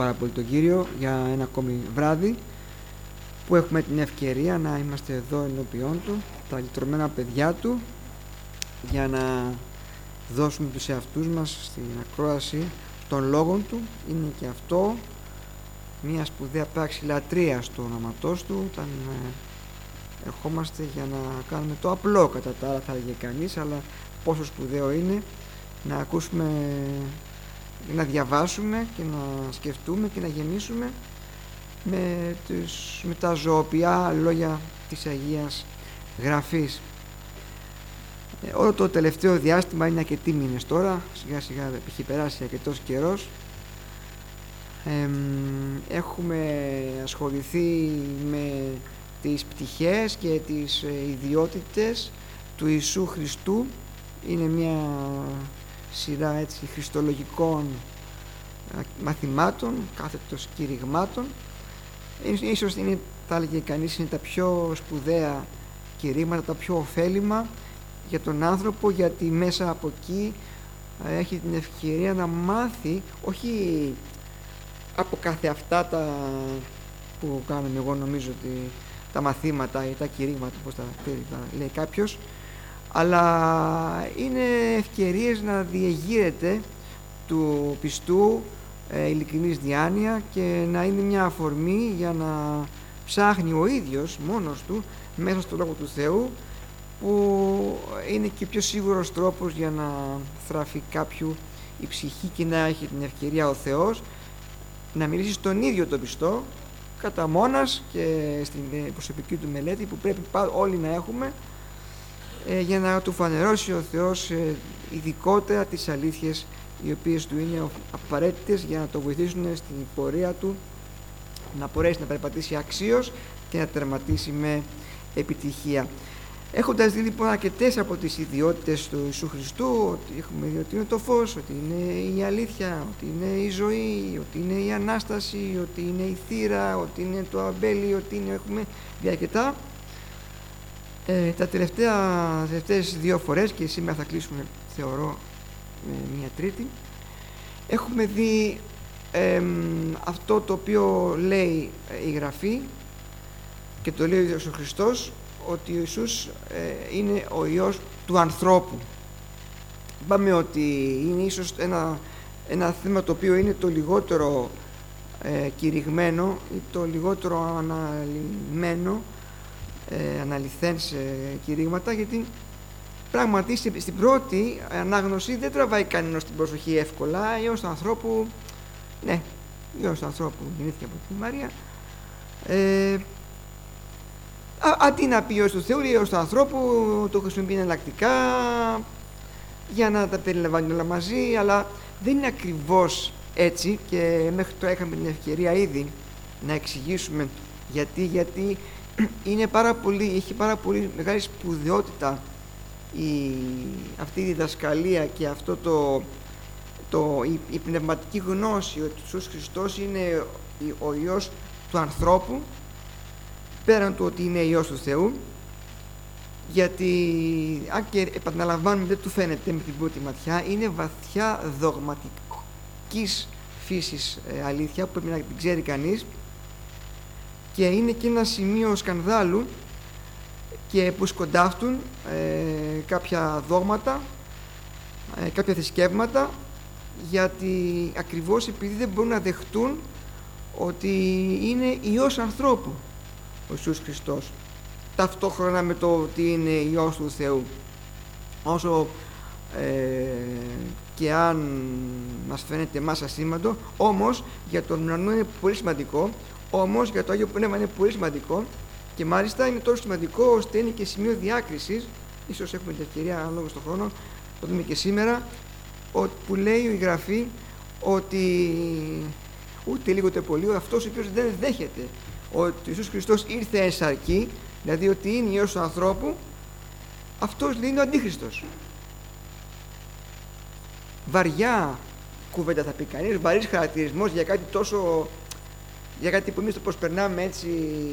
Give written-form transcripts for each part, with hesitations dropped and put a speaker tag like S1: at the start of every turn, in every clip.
S1: Πάρα πολύ τον Κύριο για ένα ακόμη βράδυ που έχουμε την ευκαιρία να είμαστε εδώ ενώπιόν Του, τα λυτρωμένα παιδιά Του, για να δώσουμε τους εαυτούς μας στην ακρόαση των λόγων Του. Είναι και αυτό μια σπουδαία πράξη λατρείας του ονοματός Του, όταν ερχόμαστε για να κάνουμε το απλό, κατά τα άλλα θα έλεγε κανείς, αλλά πόσο σπουδαίο είναι να ακούσουμε, να διαβάσουμε και να σκεφτούμε και να γεμίσουμε με τα ζωοποιά λόγια της Αγίας Γραφής. Όλο το τελευταίο διάστημα, είναι αρκετοί μήνες τώρα, σιγά σιγά έχει περάσει αρκετός καιρός, έχουμε ασχοληθεί με τις πτυχές και τις ιδιότητες του Ιησού Χριστού. Είναι μια σειρά έτσι χριστολογικών μαθημάτων, κάθετος κηρυγμάτων. Ίσως είναι, θα έλεγε κανείς, είναι τα πιο σπουδαία κηρύγματα, τα πιο ωφέλιμα για τον άνθρωπο, γιατί μέσα από εκεί έχει την ευκαιρία να μάθει, όχι από κάθε αυτά τα που κάνουμε, εγώ νομίζω ότι τα μαθήματα ή τα κηρύγματα, όπως τα λέει κάποιος, αλλά είναι ευκαιρίες να διεγείρεται του πιστού ειλικρινής διάνοια και να είναι μια αφορμή για να ψάχνει ο ίδιος μόνος του μέσα στο Λόγο του Θεού, που είναι και πιο σίγουρος τρόπος για να θραφεί κάποιου η ψυχή και να έχει την ευκαιρία ο Θεός να μιλήσει στον ίδιο τον πιστό κατά μόνας και στην προσωπική του μελέτη που πρέπει όλοι να έχουμε, για να του φανερώσει ο Θεός ειδικότερα τις αλήθειες οι οποίες του είναι απαραίτητες για να το βοηθήσουν στην πορεία του να μπορέσει να περπατήσει αξίως και να τερματίσει με επιτυχία. Έχοντας δει λοιπόν αρκετές από τις ιδιότητες του Ιησού Χριστού, ότι έχουμε δει ότι είναι το φως, ότι είναι η αλήθεια, ότι είναι η ζωή, ότι είναι η Ανάσταση, ότι είναι η θύρα, ότι είναι το αμπέλι, ότι είναι, έχουμε δει αρκετά. Τα τελευταίες δύο φορές, και σήμερα θα κλείσουμε θεωρώ μια τρίτη, έχουμε δει αυτό το οποίο λέει η Γραφή και το λέει ο Ιησούς Χριστός, ότι ο Ιησούς είναι ο Υιός του ανθρώπου. Είπαμε ότι είναι ίσως ένα θέμα το οποίο είναι το λιγότερο κηρυγμένο ή το λιγότερο αναλυμένο, αναλυθέν σε κηρύγματα, γιατί πράγματι στην πρώτη ανάγνωση δεν τραβάει κανένας την προσοχή εύκολα. Υιός του ανθρώπου, ναι, Υιός του ανθρώπου γεννήθηκε από τη Μαρία, αντί να πει Υιός του Θεού, Υιός του ανθρώπου, το χρησιμοποιεί εναλλακτικά για να τα περιλαμβάνει όλα μαζί, αλλά δεν είναι ακριβώς έτσι, και μέχρι τώρα είχαμε την ευκαιρία ήδη να εξηγήσουμε γιατί είναι έχει πάρα πολύ μεγάλη σπουδαιότητα αυτή η διδασκαλία και η πνευματική γνώση ότι ο Ιησούς Χριστός είναι ο Υιός του ανθρώπου, πέραν του ότι είναι Υιός του Θεού, γιατί αν και επαναλαμβάνουμε δεν του φαίνεται με την πρώτη ματιά, είναι βαθιά δογματικής φύσης αλήθεια που πρέπει να την ξέρει κανείς, και είναι και ένα σημείο σκανδάλου και που σκοντάφτουν κάποια δόγματα, κάποια θρησκεύματα, γιατί ακριβώς επειδή δεν μπορούν να δεχτούν ότι είναι Υιός ανθρώπου ο Ιησούς Χριστός, ταυτόχρονα με το ότι είναι Υιός του Θεού. Όσο και αν μας φαίνεται εμάς ασήμαντο, όμως για τον ουρανό είναι πολύ σημαντικό, όμως για το Άγιο Πνεύμα είναι πολύ σημαντικό, και μάλιστα είναι τόσο σημαντικό ώστε είναι και σημείο διάκρισης. Ίσως έχουμε την ευκαιρία, ανάλογα στον χρόνο, το δούμε και σήμερα, που λέει η Γραφή ότι ούτε λίγο ούτε πολύ αυτός ο οποίος δεν δέχεται ότι ο Ιησούς Χριστός ήρθε εν σαρκή, δηλαδή ότι είναι Υιός του ανθρώπου, αυτός λέει είναι ο Αντίχριστος. Βαριά κουβέντα θα πει κανείς, βαρύς χαρακτηρισμός για κάτι τόσο, για κάτι που εμείς το προσπερνάμε έτσι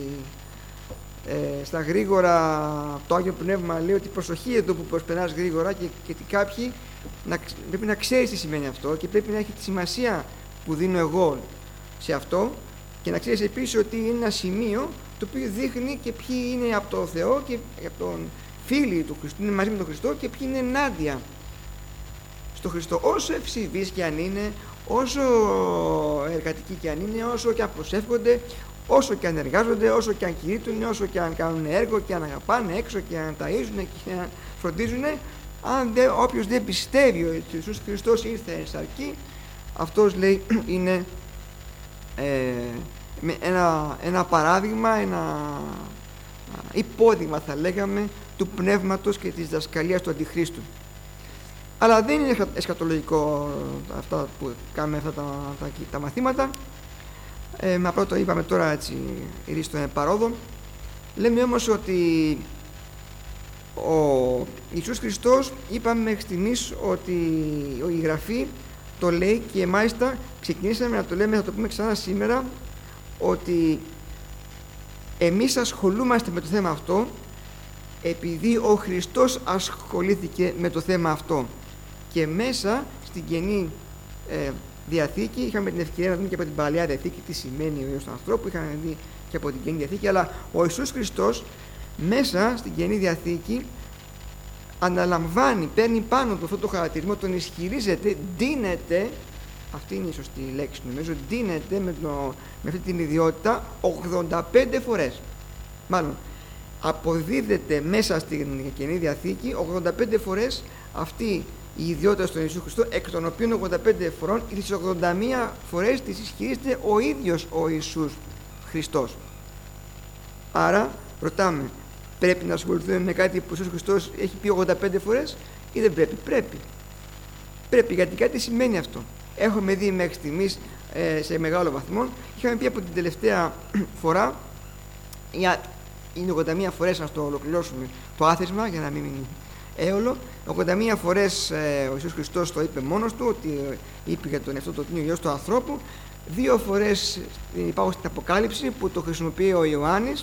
S1: στα γρήγορα. Το Άγιο Πνεύμα λέει ότι προσοχή εδώ που προσπερνάς γρήγορα, και κάποιοι πρέπει να ξέρεις τι σημαίνει αυτό και πρέπει να έχει τη σημασία που δίνω εγώ σε αυτό, και να ξέρεις επίσης ότι είναι ένα σημείο το οποίο δείχνει και ποιοι είναι από τον Θεό και από τον φίλοι του Χριστού, είναι μαζί με τον Χριστό, και ποιοι είναι ενάντια στο Χριστό. Όσο ευσεβείς και αν είναι, όσο εργατικοί και αν είναι, όσο και αν προσεύχονται, όσο και αν εργάζονται, όσο και αν κηρύττουν, όσο και αν κάνουν έργο και αν αγαπάνε έξω και αν ταΐζουν και αν φροντίζουν, όποιος δεν πιστεύει ότι ο Ιησούς Χριστός ήρθε εν σαρκή, αυτός, λέει, είναι ένα παράδειγμα, ένα υπόδειγμα, θα λέγαμε, του πνεύματος και της δασκαλίας του Αντιχρίστου. Αλλά δεν είναι εσχατολογικό αυτά που κάνουμε, αυτά τα μαθήματα. Απλά το είπαμε τώρα έτσι ήδη στον παρόδο. Λέμε όμως ότι ο Ιησούς Χριστός, είπαμε μέχρι στιγμής ότι η Γραφή το λέει, και μάλιστα ξεκινήσαμε να το λέμε, θα το πούμε ξανά σήμερα, ότι εμείς ασχολούμαστε με το θέμα αυτό επειδή ο Χριστός ασχολήθηκε με το θέμα αυτό. Και μέσα στην Καινή Διαθήκη είχαμε την ευκαιρία να δούμε και από την Παλαιά Διαθήκη τι σημαίνει ο Υιός του ανθρώπου, είχαμε δει και από την Καινή Διαθήκη, αλλά ο Ιησούς Χριστός μέσα στην Καινή Διαθήκη αναλαμβάνει, παίρνει πάνω του αυτό το χαρακτηρισμό, τον ισχυρίζεται, ντύνεται, αυτή είναι η σωστή λέξη νομίζω, ντύνεται με αυτή την ιδιότητα 85 φορές. Μάλλον αποδίδεται μέσα στην Καινή Διαθήκη 85 φορές αυτή η ιδιότητα στον Ιησού Χριστό, εκ των οποίων 85 φορών, τις 81 φορές τις ισχυρίζεται ο ίδιος ο Ιησούς Χριστός. Άρα ρωτάμε, πρέπει να ασχοληθούμε με κάτι που ο Ιησούς Χριστός έχει πει 85 φορές ή δεν πρέπει? Πρέπει, γιατί κάτι σημαίνει αυτό. Έχουμε δει μέχρι στιγμής σε μεγάλο βαθμό. Είχαμε πει από την τελευταία φορά, είναι 81 φορές, να το ολοκληρώσουμε το άθεσμα για να μην μείνει έολο. 81 φορές ο Ιησούς Χριστός το είπε μόνος του, ότι είπε για τον εαυτό του ότι είναι ο Υιός του ανθρώπου. 2 φορές υπάρχουν στην Αποκάλυψη που το χρησιμοποιεί ο Ιωάννης.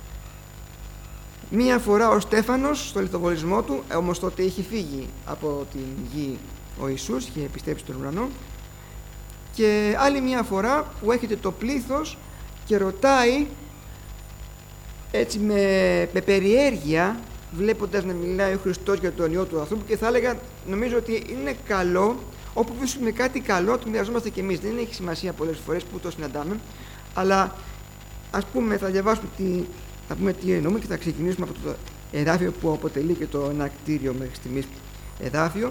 S1: 1 φορά ο Στέφανος στο λιθοβολισμό του, όμως τότε είχε φύγει από την γη ο Ιησούς, είχε επιστρέψει στον ουρανό. Και άλλη 1 φορά που έχετε το πλήθος και ρωτάει έτσι με περιέργεια, βλέποντας να μιλάει ο Χριστός για τον Υιό του ανθρώπου, και θα έλεγα, νομίζω ότι είναι καλό, όπου βρίσκουμε κάτι καλό, το μοιραζόμαστε κι εμείς. Δεν έχει σημασία πολλές φορές που το συναντάμε, αλλά ας πούμε θα διαβάσουμε θα πούμε τι εννοούμε και θα ξεκινήσουμε από το εδάφιο που αποτελεί και το ενακτήριο μέχρι στιγμής εδάφιο.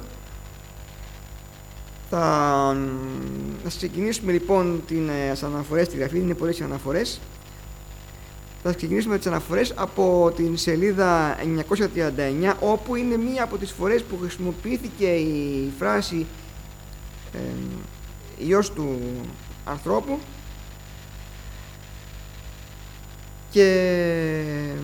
S1: Θα ξεκινήσουμε λοιπόν τις αναφορές στη Γραφή, είναι πολλές οι αναφορές. Θα ξεκινήσουμε τις αναφορές από την σελίδα 939, όπου είναι μία από τις φορές που χρησιμοποιήθηκε η φράση Υιός του ανθρώπου, και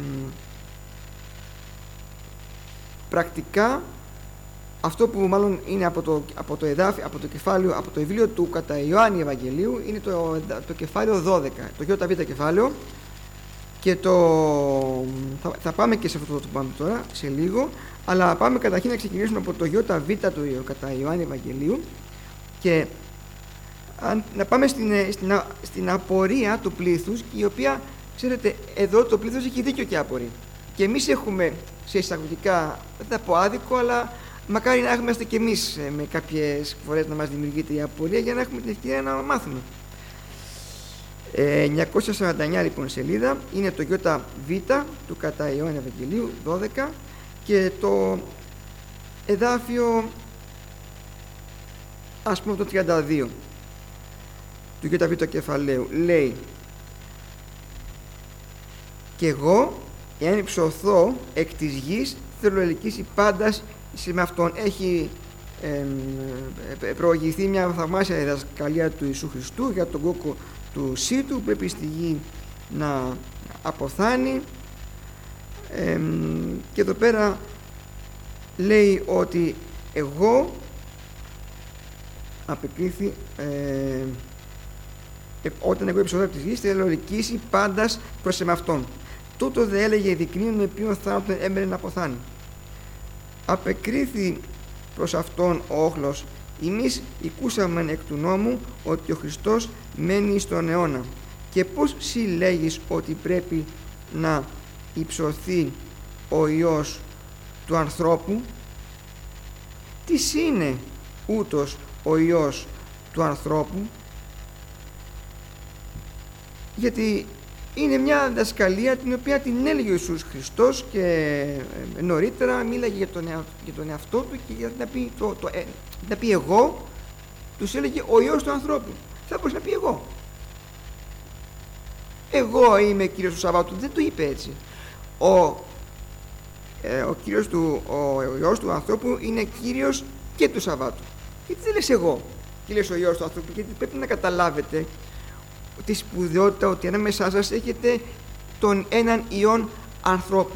S1: πρακτικά αυτό που μάλλον είναι από το εδάφιο, από το κεφάλαιο, από το βιβλίο του κατά Ιωάννη Ευαγγελίου, είναι το κεφάλαιο 12, το ΙΒ κεφάλαιο, και θα πάμε και σε αυτό το πάμε τώρα σε λίγο, αλλά πάμε καταρχήν να ξεκινήσουμε από το ΙΒ του κατά Ιωάννη Ευαγγελίου, και να πάμε στην απορία του πλήθους, η οποία, ξέρετε, εδώ το πλήθος έχει δίκιο και απορεί. Και εμείς έχουμε, σε εισαγωγικά, δεν θα πω άδικο, αλλά μακάρι να είμαστε και εμείς με κάποιες φορές να μας δημιουργείται η απορία, για να έχουμε την ευκαιρία να μάθουμε. 949 λοιπόν σελίδα, είναι το ΙΒ του κατά Ιωάννη Ευαγγελίου 12, και το εδάφιο, ας πούμε το 32 του ΙΒ κεφαλαίου, λέει: «Και εγώ, εάν υψωθώ εκ της γης, θέλω ελκύσει πάντας με αυτόν». Έχει προηγηθεί μια θαυμάσια διδασκαλία του Ιησού Χριστού για τον κόκκο του Σίτου που πρέπει στη γη να αποθάνει, και εδώ πέρα λέει ότι εγώ απεκρίθη όταν εγώ υψωθώ από τη γη, θέλω ελκύσει πάντας προς εμαυτόν. Τούτο δε έλεγε δεικνύουν με ποιον θάνατον έμερε να αποθάνει. Απεκρίθη προς αυτόν ο όχλος Εμείς οικούσαμεν εκ του νόμου ότι ο Χριστός μένει στον αιώνα. Και πώς συλλέγεις ότι πρέπει να υψωθεί ο Υιός του ανθρώπου? Τι είναι ούτως ο Υιός του ανθρώπου? Γιατί είναι μια διδασκαλία την οποία την έλεγε ο Ιησούς Χριστός και νωρίτερα μίλαγε για τον εαυτό του και για να πει εγώ, τους έλεγε ο Υιός του ανθρώπου. Θα μπορούσε να πει εγώ είμαι Κύριος του Σαββάτου. Δεν το είπε έτσι. Ο Υιός του ανθρώπου είναι Κύριος και του Σαββάτου. Γιατί δεν λες εγώ και λες ο Υιός του ανθρώπου? Γιατί πρέπει να καταλάβετε τη σπουδαιότητα ότι ανάμεσά σας έχετε τον έναν Υιόν ανθρώπου.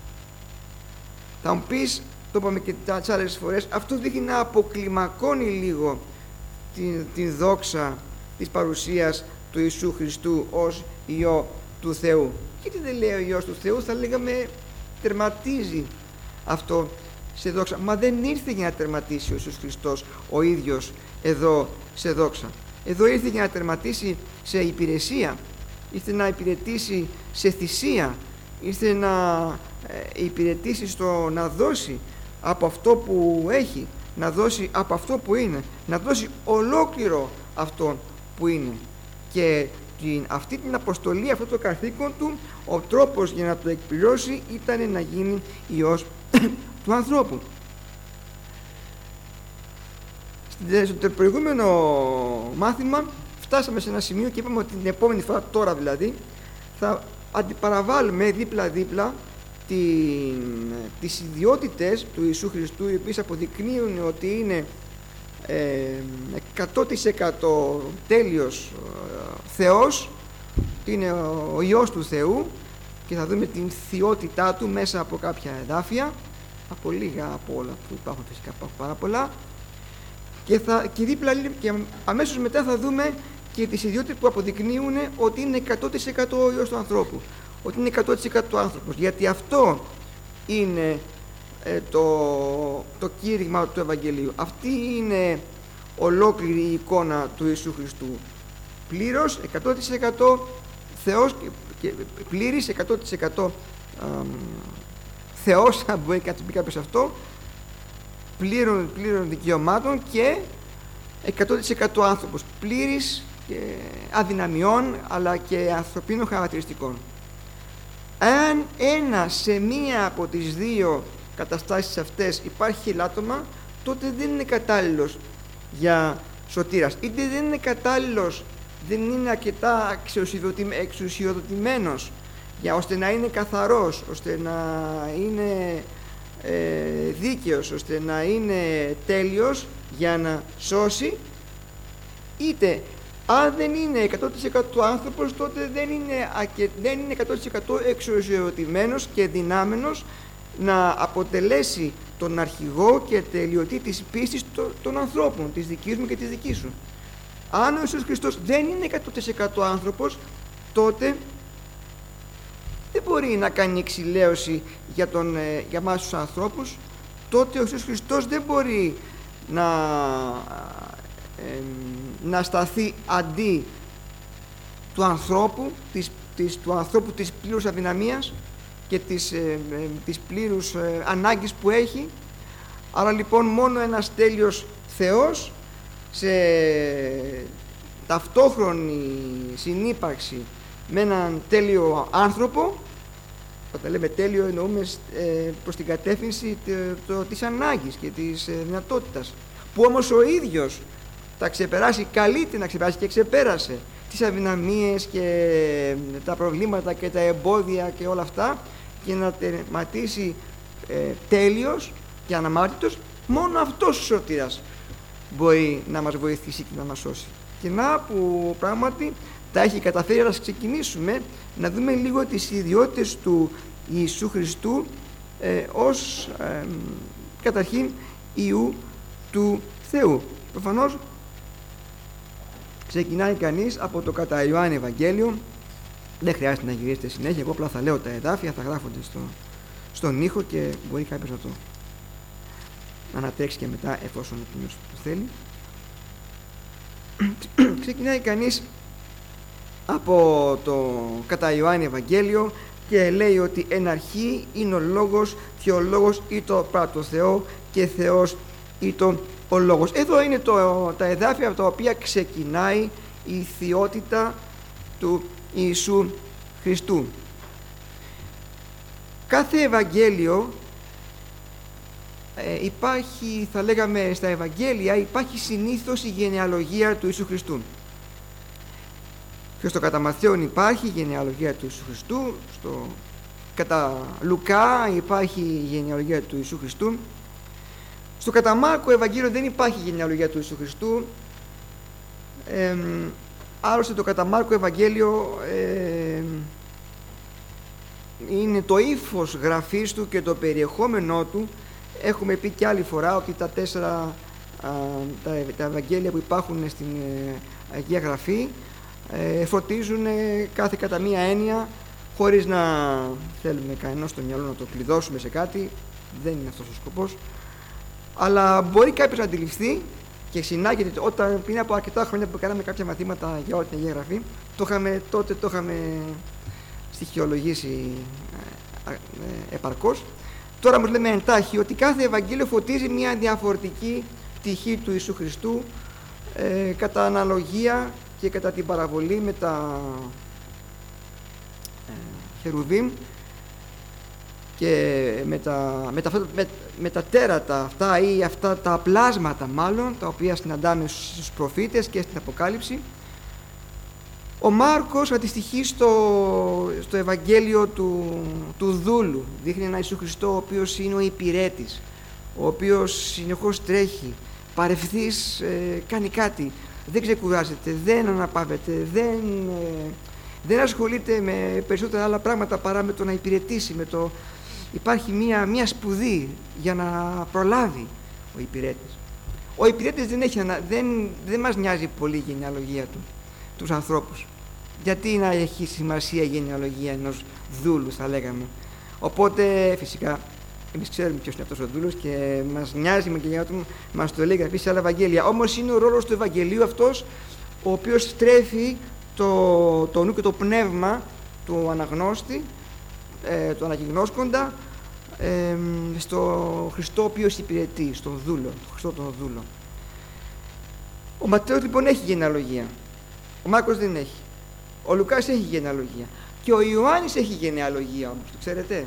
S1: Θα μου πεις, το είπαμε και τις άλλες φορές, αυτό δείχνει να αποκλιμακώνει λίγο την δόξα της παρουσίας του Ιησού Χριστού ως Υιό του Θεού. Γιατί δεν λέει ο Υιός του Θεού? Θα λέγαμε τερματίζει αυτό σε δόξα. Μα δεν ήρθε για να τερματίσει ο Ιησούς Χριστός ο ίδιος εδώ σε δόξα. Εδώ ήρθε για να τερματίσει σε υπηρεσία, ήρθε να υπηρετήσει σε θυσία, ήρθε να υπηρετήσει στο να δώσει από αυτό που έχει, να δώσει από αυτό που είναι, να δώσει ολόκληρο αυτό που είναι. Και αυτή την αποστολή, αυτό το καθήκον του, ο τρόπος για να το εκπληρώσει ήταν να γίνει Υιός του ανθρώπου. Στο προηγούμενο μάθημα φτάσαμε σε ένα σημείο και είπαμε ότι την επόμενη φορά, τώρα δηλαδή, θα αντιπαραβάλουμε δίπλα-δίπλα τις ιδιότητες του Ιησού Χριστού, οι οποίες αποδεικνύουν ότι είναι 100% τέλειος Θεός, είναι ο Υιός του Θεού, και θα δούμε την θεότητά του μέσα από κάποια εδάφια, από λίγα από όλα που υπάρχουν, φυσικά υπάρχουν πάρα πολλά, και αμέσως μετά θα δούμε και τις ιδιότητες που αποδεικνύουν ότι είναι 100% ο Υιός του ανθρώπου, ότι είναι 100% άνθρωπος, γιατί αυτό είναι το κήρυγμα του Ευαγγελίου. Αυτή είναι ολόκληρη η εικόνα του Ιησού Χριστού. Πλήρως 100% Θεός και πλήρης 100% Θεός, αν μπορεί να πει κάποιος αυτό, πλήρων δικαιωμάτων και 100% άνθρωπος, πλήρης αδυναμιών αλλά και ανθρωπίνων χαρακτηριστικών. Αν σε μία από τις δύο καταστάσεις αυτές υπάρχει ελάττωμα, τότε δεν είναι κατάλληλος για σωτήρας, είτε δεν είναι κατάλληλος, δεν είναι αρκετά εξουσιοδοτημένος ώστε να είναι καθαρός, ώστε να είναι δίκαιος, ώστε να είναι τέλειος για να σώσει, είτε αν δεν είναι 100% άνθρωπος, τότε δεν είναι 100% εξουσιοδοτημένος και δυνάμενος να αποτελέσει τον αρχηγό και τελειωτή της πίστης των ανθρώπων, της δικής μου και της δικής σου. Αν ο Ιησούς Χριστός δεν είναι 100% άνθρωπος, τότε δεν μπορεί να κάνει εξηλαίωση για εμάς τους ανθρώπους. Τότε ο Ιησούς Χριστός δεν μπορεί να σταθεί αντί του ανθρώπου, του ανθρώπου της πλήρους αδυναμίας και της πλήρους ανάγκης που έχει. Άρα λοιπόν μόνο ένας τέλειος Θεός σε ταυτόχρονη συνύπαρξη με έναν τέλειο άνθρωπο, όταν λέμε τέλειο εννοούμε προς την κατεύθυνση της ανάγκης και της δυνατότητας, που όμως ο ίδιος θα ξεπεράσει, καλείται να ξεπεράσει και ξεπέρασε τις αδυναμίες και τα προβλήματα και τα εμπόδια και όλα αυτά, και να τερματίσει τέλειος και αναμάρτητος. Μόνο αυτός ο σωτήρας μπορεί να μας βοηθήσει και να μας σώσει. Και να που πράγματι τα έχει καταφέρει. Να ξεκινήσουμε να δούμε λίγο τις ιδιότητες του Ιησού Χριστού ως καταρχήν Υιού του Θεού. Προφανώς ξεκινάει κανείς από το κατά Ιωάννη Ευαγγέλιο. Δεν χρειάζεται να γυρίσετε συνέχεια, εγώ απλά θα λέω τα εδάφια, θα γράφονται στον ήχο και μπορεί κάποιος να το να ανατρέξει και μετά, εφόσον ο Κύριος το θέλει. Ξεκινάει κανείς από το κατά Ιωάννη Ευαγγέλιο και λέει ότι εν αρχή είναι ο Λόγος και ο Λόγος ήτο παρά το Θεό και Θεός ήτο ο Λόγος. Εδώ είναι τα εδάφια από τα οποία ξεκινάει η θεότητα του Ιησού Χριστού. Κάθε Ευαγγέλιο υπάρχει, θα λέγαμε στα Ευαγγέλια, υπάρχει συνήθως η γενεαλογία του Ιησού Χριστού. Και στο κατά Μαθαίον υπάρχει η γενεαλογία του Ιησού Χριστού, κατά Λουκά υπάρχει η γενεαλογία του Ιησού Χριστού, στο κατά Μάρκο Ευαγγέλιο δεν υπάρχει η γενεαλογία του Ιησού Χριστού. Άλλωστε το κατά Μάρκο Ευαγγέλιο είναι το ύφος γραφής του και το περιεχόμενό του. Έχουμε πει και άλλη φορά ότι τα τέσσερα τα Ευαγγέλια που υπάρχουν στην Αγία Γραφή φωτίζουν κάθε κατά μία έννοια, χωρίς να θέλουμε κανένα στο μυαλό να το κλειδώσουμε σε κάτι, δεν είναι αυτός ο σκοπός, αλλά μπορεί κάποιος να αντιληφθεί και συνάγεται. Όταν πριν από αρκετά χρόνια που κάναμε κάποια μαθήματα για όλη την Αγία Γραφή, τότε το είχαμε στοιχειολογήσει επαρκώς. Τώρα όμως λέμε εντάχει ότι κάθε Ευαγγέλιο φωτίζει μια διαφορετική πτυχή του Ιησού Χριστού κατά αναλογία και κατά την παραβολή με τα χερουβίμ και με τα τέρατα αυτά ή αυτά τα πλάσματα μάλλον, τα οποία συναντάμε στους προφήτες και στην Αποκάλυψη. Ο Μάρκος αντιστοιχεί στο Ευαγγέλιο του δούλου. Δείχνει έναν Ιησού Χριστό ο οποίος είναι ο υπηρέτης, ο οποίος συνεχώς τρέχει, παρευθύς κάνει κάτι, δεν ξεκουράζεται, δεν αναπαύεται, δεν ασχολείται με περισσότερα άλλα πράγματα παρά με το να υπηρετήσει. Υπάρχει μια σπουδή για να προλάβει ο υπηρέτης. Ο υπηρέτης δεν μας νοιάζει πολύ η γενεαλογία του, τους ανθρώπους. Γιατί να έχει σημασία η γενεαλογία ενός δούλου, θα λέγαμε. Οπότε φυσικά εμείς ξέρουμε ποιος είναι αυτός ο δούλος και μας νοιάζει με γενιά του, μας το λέει γραφή σε άλλα Ευαγγέλια. Όμως είναι ο ρόλος του Ευαγγελίου αυτός, ο οποίος στρέφει το νου και το πνεύμα του αναγνώστη, του αναγιγνώσκοντα, στο Χριστό ο οποίος υπηρετεί, στον δούλο, τον Χριστό τον δούλο. Ο Ματθαίος λοιπόν έχει γενεαλογία, ο Μάρκος δεν έχει. Ο Λουκάς έχει γενεαλογία και ο Ιωάννης έχει γενεαλογία όμως, το ξέρετε.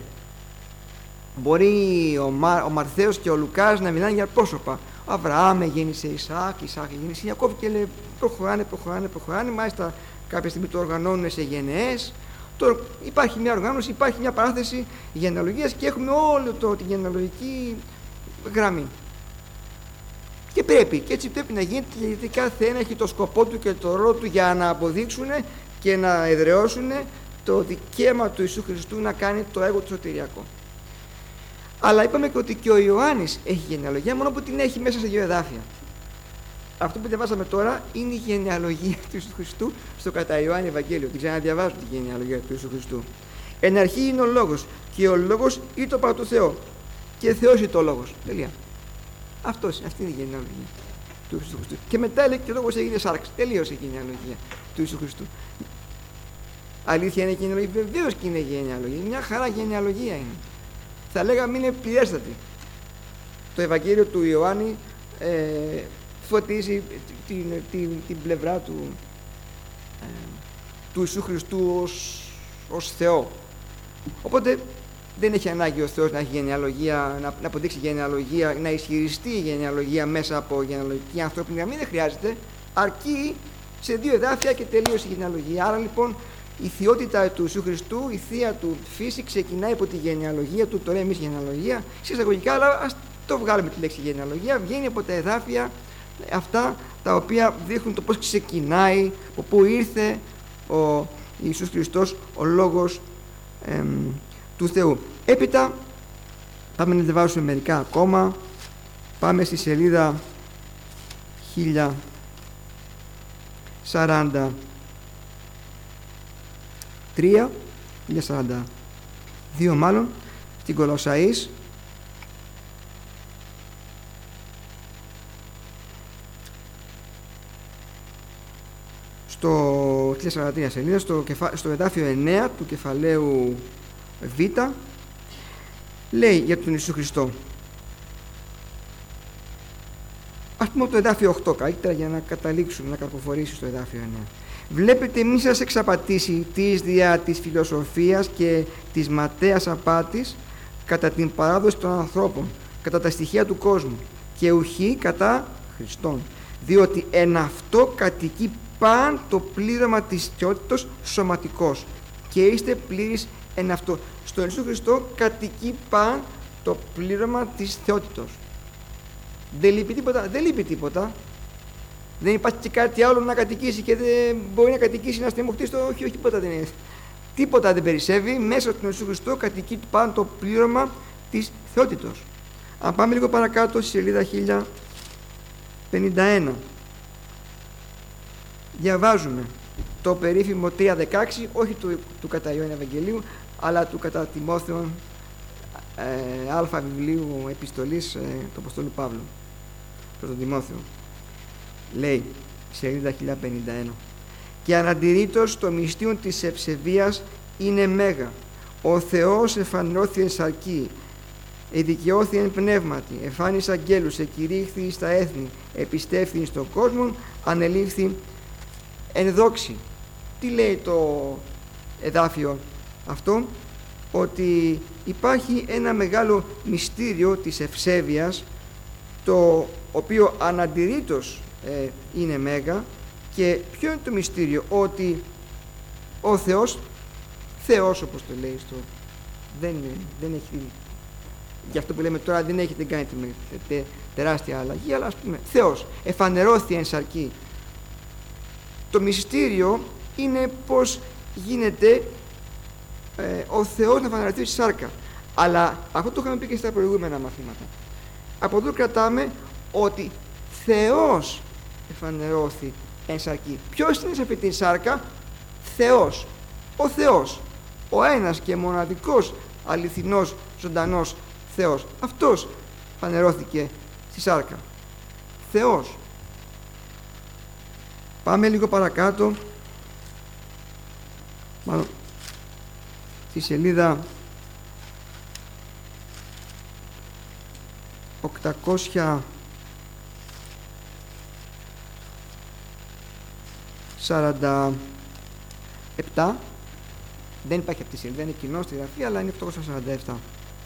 S1: Μπορεί ο Μαρθαίος και ο Λουκάς να μιλάνε για πρόσωπα. Ο Αβραάμ γέννησε Ισαάκ, Ισαάκ γέννησε Ιακώβ και λέει προχωράνε, μάλιστα κάποια στιγμή το οργανώνουν σε γενναίες. Τώρα υπάρχει μια οργάνωση, υπάρχει μια παράθεση γενεαλογίας και έχουμε όλη τη γενεαλογική γραμμή. Και έτσι πρέπει να γίνεται, γιατί κάθε ένα έχει το σκοπό του και το ρόλο του για να αποδείξουν και να εδραιώσουν το δικαίωμα του Ιησού Χριστού να κάνει το έργο του σωτηριακό. Αλλά είπαμε και ότι και ο Ιωάννης έχει γενεαλογία, μόνο που την έχει μέσα σε δύο εδάφια. Αυτό που διαβάσαμε τώρα είναι η γενεαλογία του Ιησού Χριστού στο κατά Ιωάννη Ευαγγέλιο. Την ξαναδιαβάζω τη γενεαλογία του Ιησού Χριστού. Εν αρχή είναι ο Λόγος και ο Λόγος ήτο παρά το Θεό και Θεός ήτο ο Λόγος. Τελεία. Αυτή είναι η γενεαλογία του Ιησού Χριστού. Και μετά λέει και ο Λόγος έγινε σάρξ. Τελείωσε η γενεαλογία του Ιησού Χριστού. Αλήθεια είναι γενεαλογία? Βεβαίως και είναι γενεαλογία. Μια χαρά γενεαλογία είναι. Θα λέγαμε είναι πληρέστατη. Το Ευαγγέλιο του Ιωάννη φωτίζει την πλευρά του Ιησού Χριστού ως Θεό. Οπότε δεν έχει ανάγκη ο Θεός να έχει γενεαλογία, να αποδείξει γενεαλογία, να ισχυριστεί η γενεαλογία μέσα από γενεαλογική ανθρώπινη γραμμή. Δεν χρειάζεται, αρκεί σε δύο εδάφια και τελείωσε η γενεαλογία. Άρα λοιπόν η θεότητα του Ιησού Χριστού, η θεία του φύση ξεκινάει από τη γενεαλογία του. Το λέμε εμείς γενεαλογία συσσαγωγικά, αλλά ας το βγάλουμε τη λέξη γενεαλογία. Βγαίνει από τα εδάφια αυτά τα οποία δείχνουν το πώς ξεκινάει, από πού ήρθε ο Ιησούς Χριστός, ο Λόγος του Θεού. Έπειτα πάμε να διαβάσουμε μερικά ακόμα. Πάμε στη σελίδα 1043, 1042 μάλλον, στην Κολοσσαείς. στο 43 σελίδα, στο εδάφιο 9 του κεφαλαίου Β, λέει για τον Ιησού Χριστό. Ας πούμε το εδάφιο 8 καλύτερα, για να καταλήξουμε, να καρποφορήσει στο εδάφιο 9. Βλέπετε, μη σας εξαπατήσει της δια της φιλοσοφίας και της ματαίας απάτης κατά την παράδοση των ανθρώπων, κατά τα στοιχεία του κόσμου, και ουχή κατά Χριστόν, διότι εν αυτό κατοικεί παν το πλήρωμα της θεότητος σωματικός, και είστε πλήρεις εν αυτό. Στον Ιησού Χριστό κατοικεί παν το πλήρωμα της θεότητος. Δεν λείπει τίποτα, δεν λείπει τίποτα. Δεν υπάρχει και κάτι άλλο να κατοικήσει, και δεν μπορεί να κατοικήσει να στεμοχτεί στο όχι, τίποτα δεν είναι. Τίποτα δεν περισσεύει. Μέσα στον Ιησού Χριστό κατοικεί πάνω το πλήρωμα της θεότητος. Αν πάμε λίγο παρακάτω στη σελίδα 1051, διαβάζουμε το περίφημο 3.16, όχι του κατά Ιωάννη Ευαγγελίου, αλλά του κατά Τιμόθεον αλφα βιβλίου επιστολής του Αποστόλου Παύλου προς τον Τιμόθεο. Λέει, σελίδα 1051, και αναντηρήτως το μυστήριο της ευσεβίας είναι μέγα. Ο Θεός εφανερώθη εν σαρκή, εδικαιώθη εν πνεύματι, εφάνης αγγέλους, εκηρύχθη στα έθνη, επιστεύθη στον κόσμο, ανελήφθη εν δόξη. Τι λέει το εδάφιο αυτό? Ότι υπάρχει ένα μεγάλο μυστήριο της ευσέβειας, το οποίο αναντηρήτως είναι μέγα. Και ποιο είναι το μυστήριο? Ότι ο Θεός όπως το λέει δεν έχει, γι' αυτό που λέμε τώρα, δεν έχετε κάνει τεράστια αλλαγή, αλλά ας πούμε Θεός εφανερώθη εν σαρκή. Το μυστήριο είναι πως γίνεται ο Θεός να φανερωθεί στη σάρκα. Αλλά αυτό το είχαμε πει και στα προηγούμενα μαθήματα. Από εδώ κρατάμε ότι Θεός εφανερώθη εν σαρκή. Ποιος είναι σε αυτή τη σάρκα? Θεός. Ο Θεός. Ο ένας και μοναδικός αληθινός ζωντανός Θεός. Αυτός φανερώθηκε στη σάρκα. Θεός. Πάμε λίγο παρακάτω. Μάλλον στη σελίδα 847. Δεν υπάρχει αυτή τη σελίδα, είναι κοινό στη γραφή, αλλά είναι 847.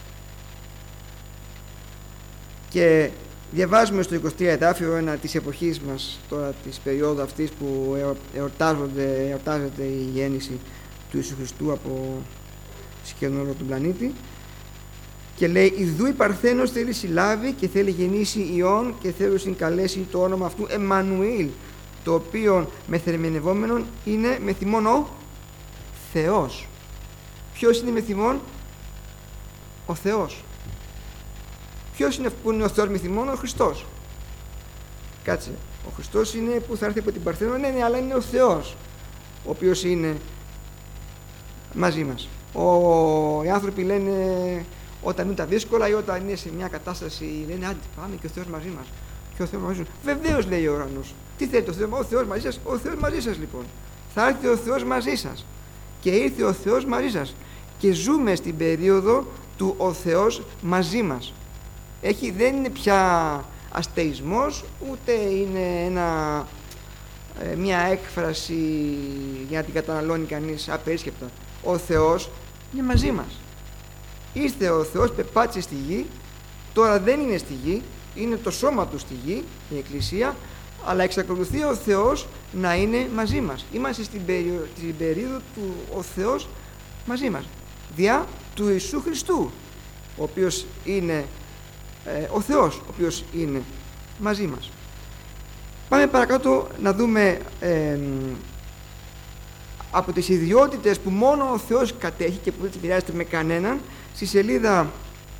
S1: Και διαβάζουμε στο 23 εδάφιο, ένα της εποχής μας, τώρα της περίοδου αυτής που εορτάζεται η γέννηση του Ιησού Χριστού από σχεδόν όλο τον πλανήτη, και λέει: «Ιδού η Παρθένος θέλει συλλάβει και θέλει γεννήσει Υιόν και θέλει συγκαλέσει το όνομα αυτού Εμμανουήλ, το οποίο μεθερμηνευόμενον είναι μεθυμών ο Θεός». Ποιος είναι μεθυμών? Ο Θεός. Ποιος είναι που είναι ο Θεός μεθυμών? Ο Χριστός. Κάτσε. Ο Χριστός είναι που θα έρθει από την Παρθένο, ναι, αλλά είναι ο Θεός ο οποίος είναι μαζί μας. Οι άνθρωποι λένε, όταν είναι τα δύσκολα ή όταν είναι σε μια κατάσταση, λένε άντε πάμε και ο Θεός μαζί μας. Και ο Θεός μαζί μας. Βεβαίως, λέει ο ουρανός. Τι θέλει το Θεό? Ο Θεός μαζί σας. Ο Θεός μαζί σας, λοιπόν. Θα έρθει ο Θεός μαζί σας. Και ήρθε ο Θεός μαζί σας. Και ζούμε στην περίοδο του ο Θεός μαζί μας. Δεν είναι πια αστεϊσμός, ούτε είναι μια έκφραση για να την καταναλώνει κανείς απερίσκεπτα. Ο Θεός είναι μαζί μας. Ήρθε ο Θεός, πεπάτησε στη γη, τώρα δεν είναι στη γη, είναι το σώμα του στη γη, η Εκκλησία, αλλά εξακολουθεί ο Θεός να είναι μαζί μας. Είμαστε στην περίοδο του ο Θεός μαζί μας, διά του Ιησού Χριστού, ο οποίος είναι ο Θεός, ο οποίος είναι μαζί μας. Πάμε παρακάτω να δούμε από τις ιδιότητες που μόνο ο Θεός κατέχει και που δεν μοιράζεται με κανέναν. Στη σελίδα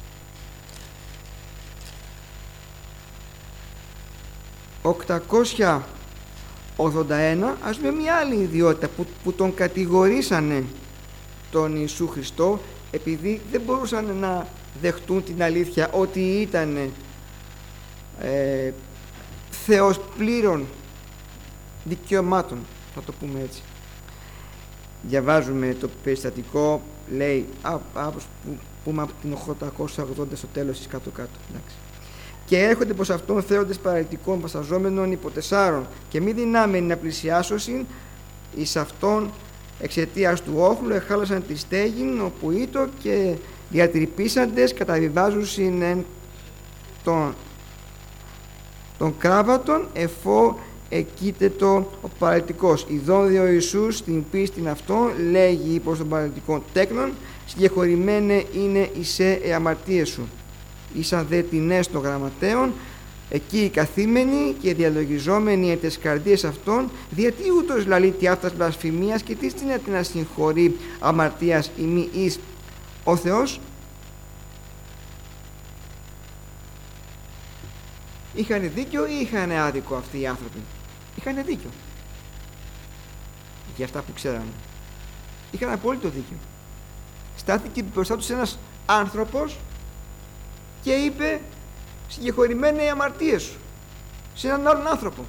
S1: 881, ας δούμε μια άλλη ιδιότητα που τον κατηγορήσανε τον Ιησού Χριστό, επειδή δεν μπορούσαν να δεχτούν την αλήθεια ότι ήταν Θεός πλήρων δικαιωμάτων, θα το πούμε έτσι. Διαβάζουμε το περιστατικό, λέει, πούμε από την 880 στο τέλος της κάτω-κάτω. Εντάξει. Και έρχονται προς αυτόν θέοντες παραλυτικών πασαζόμενων υπό 4 και μη δυνάμενοι να πλησιάσωσιν εις αυτόν εξαιτίας του όχλου εχάλασαν τη στέγην όπου ήτο και διατρυπήσαντες καταβιβάζουσιν εν τον κράβατον εφό εκείτετο ο παραλυτικός. Ιδών δε ο Ιησούς στην πίστην αυτόν λέγει προς τον παραλυτικό τέκνον συγκεχωρημένε είναι εισέ αμαρτίες σου. Ήσαν δε τινές των γραμματέων εκεί οι καθήμενοι και διαλογιζόμενοι εν τες καρδίες αυτών, διότι ούτως λαλεί τι αυτάς βλασφημίας και τι στην να συγχωρεί αμαρτίας ή μη εις ο Θεός. Είχαν δίκιο ή είχαν άδικο αυτοί οι άνθρωποι? Είχαν δίκιο για αυτά που ξέρανε. Είχαν απόλυτο δίκιο. Στάθηκε μπροστά τους ένας άνθρωπος και είπε συγκεχωρημένε οι αμαρτίες σου σε έναν άλλον άνθρωπο.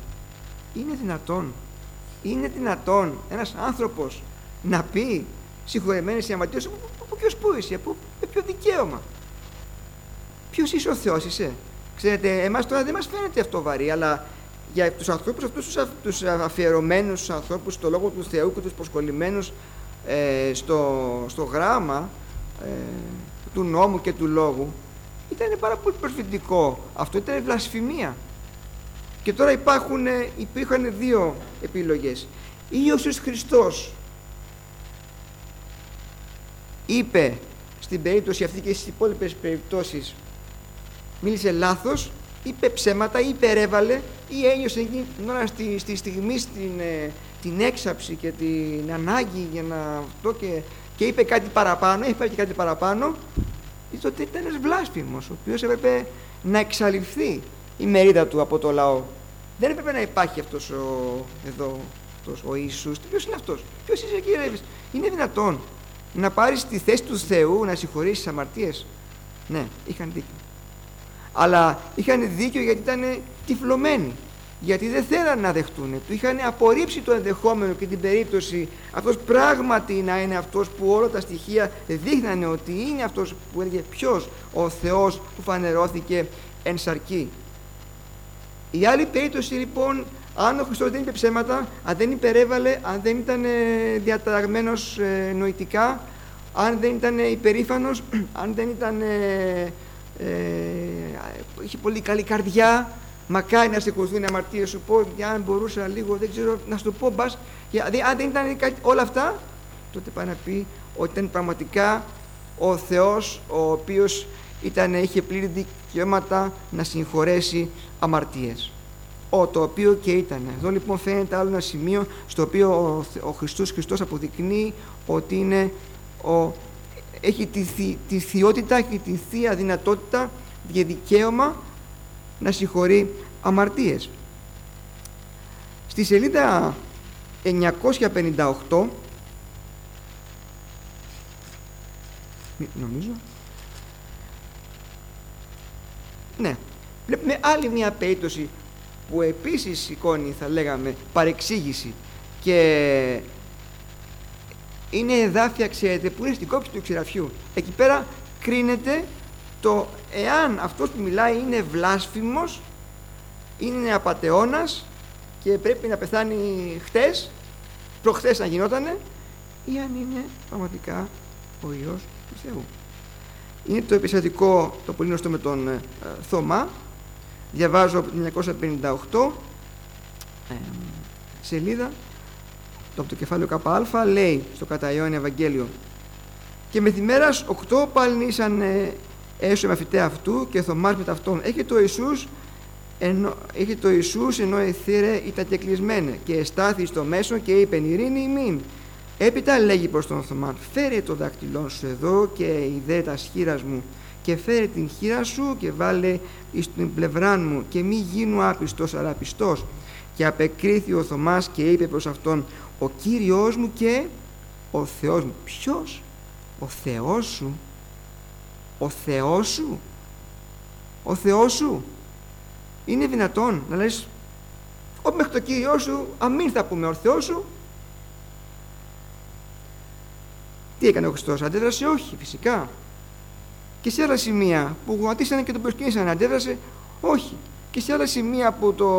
S1: Είναι δυνατόν ένας άνθρωπος να πει συγχωρημένες οι αμαρτίες σου? Ποιος που είσαι, με ποιο δικαίωμα? Ποιος είσαι, ο Θεός είσαι? Ξέρετε, εμάς τώρα δεν μας φαίνεται αυτό βαρύ, αλλά για τους ανθρώπους αυτούς, τους αφιερωμένους, τους ανθρώπους στο Λόγο του Θεού και τους προσκολλημένους στο γράμμα του νόμου και του λόγου, ήταν πάρα πολύ προσφυντικό. Αυτό ήταν βλασφημία. Και τώρα υπήρχαν δύο επιλογές. Ή ο Ιησούς Χριστός είπε στην περίπτωση αυτή και στις υπόλοιπες περιπτώσεις μίλησε λάθος, είπε ψέματα, ή υπερέβαλε, ή ένιωσε εκείνη την ώρα στη στιγμή την έξαψη και την ανάγκη για να αυτό και είπε κάτι παραπάνω, τότε ήταν ένας βλάσφημος, ο οποίος έπρεπε να εξαλειφθεί η μερίδα του από το λαό. Δεν έπρεπε να υπάρχει αυτός ο Ιησούς. Ποιος είναι αυτός? Ποιος είσαι, κύριε Λέβης? Είναι δυνατόν να πάρεις τη θέση του Θεού να συγχωρήσεις αμαρτίες? Ναι, είχαν δίκιο. Αλλά είχαν δίκιο γιατί ήταν τυφλωμένοι. Γιατί δεν θέλαν να δεχτούν. Του είχαν απορρίψει το ενδεχόμενο και την περίπτωση αυτός πράγματι να είναι αυτός που όλα τα στοιχεία δείχνανε ότι είναι αυτός που έλεγε ποιος? Ο Θεός που φανερώθηκε εν σαρκή. Η άλλη περίπτωση λοιπόν, αν ο Χριστός δεν είπε ψέματα, αν δεν υπερέβαλε, αν δεν ήταν διαταραγμένος νοητικά, αν δεν ήταν υπερήφανος, αν δεν ήταν είχε πολύ καλή καρδιά, μακάρι να σηκωθούν οι αμαρτίες σου, πω, αν μπορούσα λίγο, δεν ξέρω, να σου το πω, μπας, αν δεν ήταν όλα αυτά, τότε πάει να πει ότι ήταν πραγματικά ο Θεός ο οποίος είχε πλήρη δικαιώματα να συγχωρέσει αμαρτίες. Το οποίο και ήταν. Εδώ λοιπόν φαίνεται άλλο ένα σημείο στο οποίο ο Χριστός αποδεικνύει ότι έχει τη θειότητα και τη θεία δυνατότητα και δικαίωμα να συγχωρεί αμαρτίες. Στη σελίδα 958 νομίζω, ναι, βλέπουμε άλλη μια περίπτωση που επίσης σηκώνει, θα λέγαμε, παρεξήγηση, και είναι εδάφια, ξέρετε, που είναι στην κόψη του ξηραφιού. Εκεί πέρα κρίνεται το εάν αυτός που μιλάει είναι βλάσφημος, είναι απατεώνας και πρέπει να πεθάνει χτες, προχθές να γινότανε, ή αν είναι πραγματικά ο Υιός του Θεού. Είναι το επιστατικό, το πολύ γνωστό με τον Θωμά. Διαβάζω από το 1958 σελίδα, από το κεφάλαιο ΚΑ, λέει στο κατά Ιωάννη Ευαγγέλιο: «Και μεθημέρας 8 πάλιν ήσαν έσω με μαθηταί αυτού και Θωμάς με ταυτόν. Έχει το Ιησούς ενώ εθήρε ήταν κεκλεισμένε και εστάθη στο μέσο και είπε: ειρήνη ημίν. Έπειτα λέγει προς τον Θωμά: φέρε το δάκτυλόν σου εδώ και ιδέ τα χείρας μου και φέρε την χείρα σου και βάλε εις την πλευράν μου και μη γίνου άπιστος αλλά πιστός. Και απεκρίθη ο Θωμάς και είπε προς αυτόν: ο Κύριος μου και ο Θεός μου». Ποιος? Ο Θεός σου? Ο Θεός σου? Ο Θεός σου? Είναι δυνατόν να λες Όπου μέχρι το Κύριό σου, αμήν θα πούμε, ο Θεός σου. Τι έκανε ο Χριστός, αντέδρασε? Όχι, φυσικά. Και σε άλλα σημεία που γονατίσανε και τον προσκύνησαν, αντέδρασε? Όχι. Και σε άλλα σημεία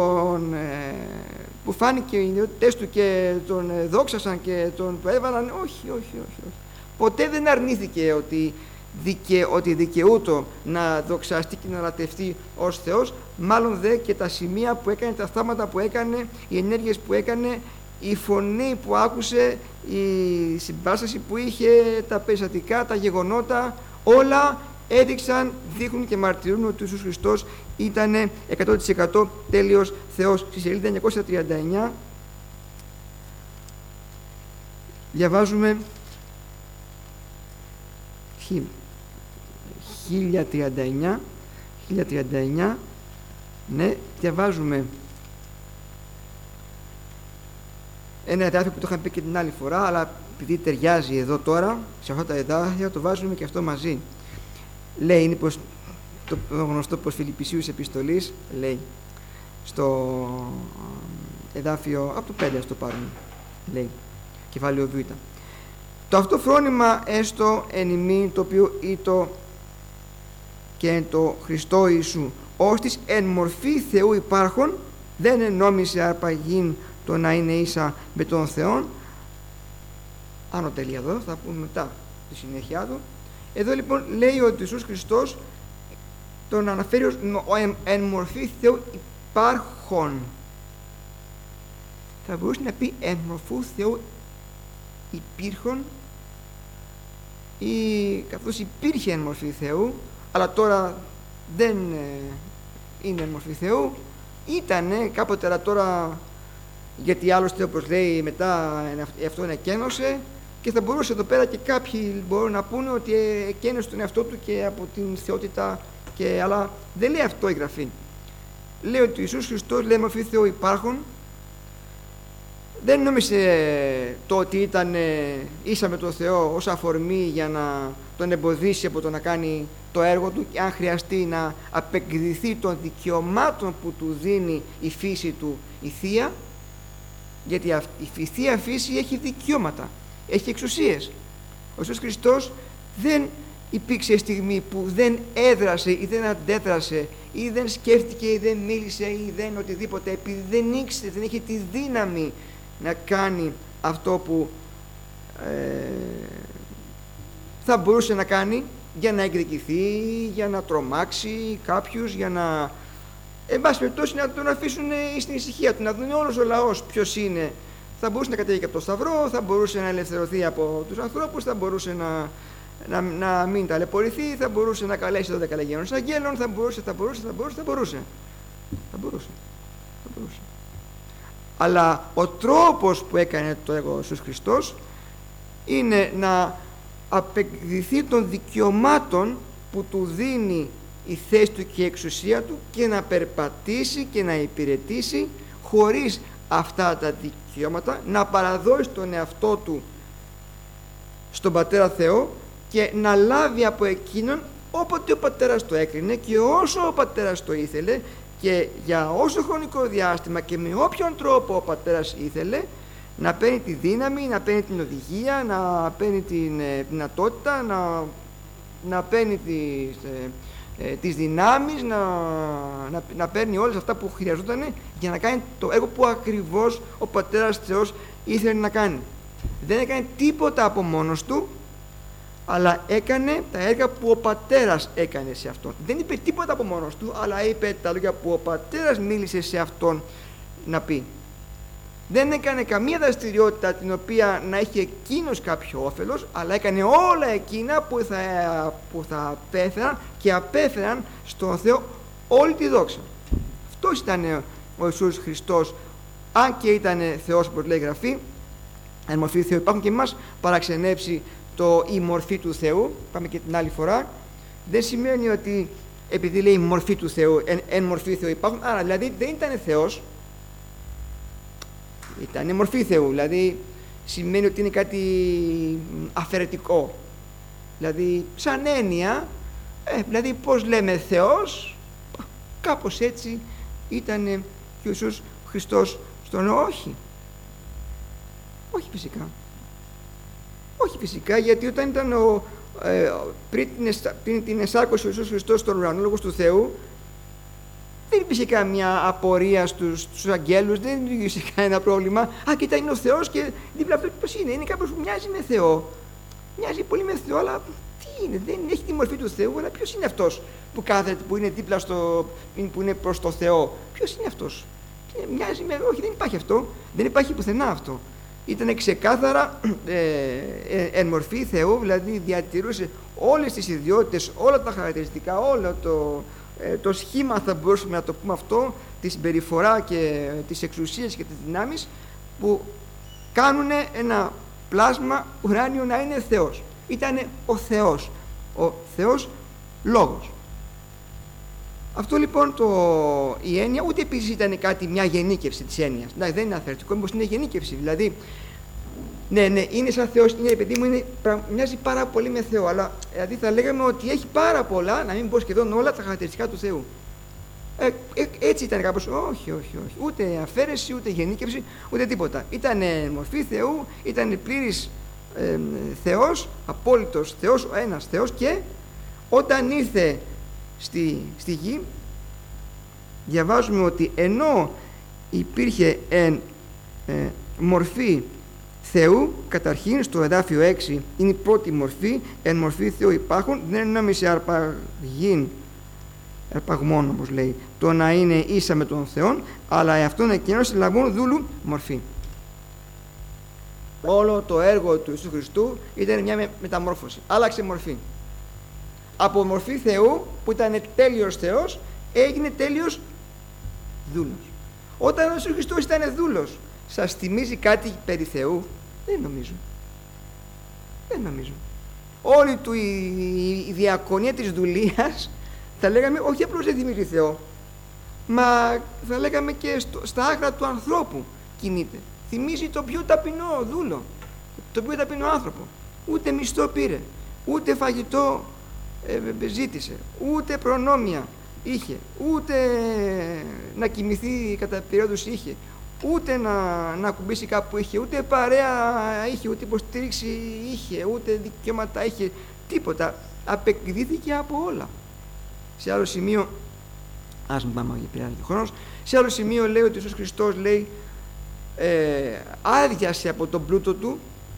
S1: που φάνηκε οι ιδιότητες του και τον δόξασαν και τον προέβαλαν, όχι. Ποτέ δεν αρνήθηκε ότι δικαιούτο να δοξαστεί και να λατευτεί ως Θεός, μάλλον δε και τα σημεία που έκανε, τα θαύματα που έκανε, οι ενέργειες που έκανε, η φωνή που άκουσε, η συμπάσταση που είχε, τα περιστατικά, τα γεγονότα, όλα δείχνουν και μαρτυρούν ότι ο Ιησούς Χριστός ήταν 100% τέλειος Θεός. Στη σελίδα 939 διαβάζουμε 1039, ναι, διαβάζουμε ένα εδάφιο που το είχαμε πει και την άλλη φορά, αλλά επειδή ταιριάζει εδώ τώρα σε αυτά τα εδάφια, το βάζουμε και αυτό μαζί. Λέει, είναι το γνωστό προς Φιλιππισίους επιστολής, λέει στο εδάφιο από το 5, ας το πάρουμε, λέει, κεφάλαιο Β. Το αυτό φρόνημα έστω εν ημί, το οποίο ήτο και εν το Χριστό Ιησού, ώστις εν μορφή Θεού υπάρχον, δεν ενόμισε αρπαγήν το να είναι ίσα με τον Θεόν. Άνω τελεία εδώ, θα πούμε μετά τη συνέχεια του. Εδώ λοιπόν λέει ότι ο Ιησούς Χριστός τον αναφέρει ως εν μορφή Θεού υπάρχον. Θα μπορούσε να πει εν μορφού Θεού υπήρχον, ή καθώς υπήρχε εν μορφή Θεού, αλλά τώρα δεν είναι εν μορφή Θεού. Ήτανε κάποτε, αλλά τώρα, γιατί άλλωστε όπως λέει μετά αυτό εκένωσε, και θα μπορούσε εδώ πέρα και κάποιοι μπορούν να πούνε ότι εκένωσε τον εαυτό του και από την θεότητα, αλλά δεν λέει αυτό η Γραφή. Λέει ότι ο Ιησούς Χριστός, λέει μορφή Θεού υπάρχον, δεν νόμισε το ότι ήταν ίσα με τον Θεό ως αφορμή για να τον εμποδίσει από το να κάνει το έργο του, και αν χρειαστεί να απεκδηθεί των δικαιωμάτων που του δίνει η φύση του η Θεία, γιατί η Θεία φύση έχει δικαιώματα, έχει εξουσίες. Ο Ιησούς Χριστός δεν υπήρξε στιγμή που δεν έδρασε ή δεν αντέδρασε ή δεν σκέφτηκε ή δεν μίλησε ή δεν οτιδήποτε, επειδή δεν ήξερε, δεν είχε τη δύναμη να κάνει αυτό που θα μπορούσε να κάνει για να εκδικηθεί, για να τρομάξει κάποιους, για να, εν πάση περιπτώσει, να τον αφήσουν στην ησυχία του, να δουν όλος ο λαός ποιος είναι. Θα μπορούσε να κατέβει και από το Σταυρό, θα μπορούσε να ελευθερωθεί από τους ανθρώπους, θα μπορούσε να μην ταλαιπωρηθεί, θα μπορούσε να καλέσει 12 λεγίωνες αγγέλων, θα μπορούσε. Αλλά ο τρόπος που έκανε το έργο ο Ιησούς Χριστός είναι να απεκδηθεί των δικαιωμάτων που του δίνει η θέση του και η εξουσία του και να περπατήσει και να υπηρετήσει χωρίς αυτά τα δικαιώματα, να παραδώσει τον εαυτό του στον Πατέρα Θεό και να λάβει από εκείνον όποτε ο Πατέρας το έκρινε και όσο ο Πατέρας το ήθελε και για όσο χρονικό διάστημα και με όποιον τρόπο ο Πατέρας ήθελε, να παίρνει τη δύναμη, να παίρνει την οδηγία, να παίρνει την δυνατότητα, να παίρνει τις δυνάμεις, να παίρνει όλες αυτά που χρειαζόταν για να κάνει το έργο που ακριβώς ο Πατέρας Θεός ήθελε να κάνει. Δεν έκανε τίποτα από μόνος του, αλλά έκανε τα έργα που ο Πατέρας έκανε σε αυτόν. Δεν είπε τίποτα από μόνος του, αλλά είπε τα λόγια που ο Πατέρας μίλησε σε αυτόν να πει. Δεν έκανε καμία δραστηριότητα την οποία να έχει εκείνος κάποιο όφελος, αλλά έκανε όλα εκείνα που θα απέφεραν και απέφεραν στον Θεό όλη τη δόξα. Αυτός ήταν ο Ιησούς Χριστός, αν και ήταν Θεός όπως λέει η Γραφή, εν μορφή Θεού υπάρχουν και εμάς παραξενέψει η μορφή του Θεού, πάμε και την άλλη φορά, δεν σημαίνει ότι επειδή λέει μορφή του Θεού, εν μορφή Θεού υπάρχουν, άρα δηλαδή δεν ήταν Θεός, ήταν μορφή Θεού, δηλαδή σημαίνει ότι είναι κάτι αφαιρετικό, δηλαδή σαν έννοια, δηλαδή πώς λέμε Θεός, κάπως έτσι ήταν και ο Ιησούς Χριστός στον νέο? Όχι. Όχι φυσικά. Όχι φυσικά, γιατί όταν ήταν πριν την εσάρκωση του Ιησούς Χριστός στον ουρανό, λόγος του Θεού, δεν υπήρχε καμιά απορία στους αγγέλους, δεν δημιουργήσε κανένα πρόβλημα. Α, κοίτα, είναι ο Θεός και δίπλα αυτό πώς είναι? Είναι κάποιος που μοιάζει με Θεό. Μοιάζει πολύ με Θεό, αλλά τι είναι? Δεν έχει τη μορφή του Θεού, αλλά ποιος είναι αυτός που κάθεται, που είναι δίπλα που είναι προς το Θεό? Ποιος είναι αυτός? Μοιάζει με... Όχι, δεν υπάρχει αυτό. Δεν υπάρχει πουθενά αυτό. Ήταν ξεκάθαρα εν μορφή Θεού, δηλαδή διατηρούσε όλες τις ιδιότητες, όλα τα χαρακτηριστικά, όλο το σχήμα, θα μπορούσαμε να το πούμε αυτό, τη συμπεριφορά και τις εξουσίες και τις δυνάμεις που κάνουν ένα πλάσμα ουράνιο να είναι Θεός. Ήταν ο Θεός Λόγος. Αυτό λοιπόν η έννοια, ούτε επίσης ήταν μια γενίκευση της έννοιας. Δηλαδή δεν είναι αφαιρετικό, μήπως είναι γενίκευση. Δηλαδή, ναι, είναι σαν Θεός, είναι, παιδί μου, μοιάζει πάρα πολύ με Θεό, αλλά δηλαδή θα λέγαμε ότι έχει πάρα πολλά, να μην πω σχεδόν όλα τα χαρακτηριστικά του Θεού. Έτσι ήταν κάπως? Όχι. Ούτε αφαίρεση, ούτε γενίκευση, ούτε τίποτα. Ήταν μορφή Θεού, ήταν πλήρης Θεός, απόλυτος Θεός, ο ένας Θεός, και όταν ήρθε στη γη, διαβάζουμε ότι ενώ υπήρχε μορφή Θεού, καταρχήν στο εδάφιο 6 είναι η πρώτη μορφή, εν μορφή Θεού υπάρχουν, δεν νόμισε αρπαγμόν, όπως λέει, το να είναι ίσα με τον Θεόν, αλλά εαυτόν εκείνος λαβούν δούλου μορφή. Όλο το έργο του Ιησού Χριστού ήταν μια μεταμόρφωση, άλλαξε μορφή. Από μορφή Θεού, που ήταν τέλειος Θεός, έγινε τέλειος δούλος. Όταν ο Ιησούς Χριστός ήταν δούλος, σας θυμίζει κάτι περί Θεού? Δεν νομίζω. Όλη του η διακονία της δουλείας, θα λέγαμε, όχι απλώς δεν θυμίζει Θεό, μα θα λέγαμε και στα άκρα του ανθρώπου κινείται. Θυμίζει το πιο ταπεινό δούλο, το πιο ταπεινό άνθρωπο. Ούτε μισθό πήρε, ούτε φαγητό ζήτησε, ούτε προνόμια είχε, ούτε να κοιμηθεί κατά περίοδους είχε, ούτε να ακουμπήσει κάπου είχε, ούτε παρέα είχε, ούτε υποστήριξη είχε, ούτε δικαιώματα είχε, τίποτα. Απεκδίθηκε από όλα. Σε άλλο σημείο, ας μην πάμε, γιατί πειράζει ο χρόνος, σε άλλο σημείο λέει ότι ο Ιησούς Χριστός, λέει, άδειασε από τον πλούτο του,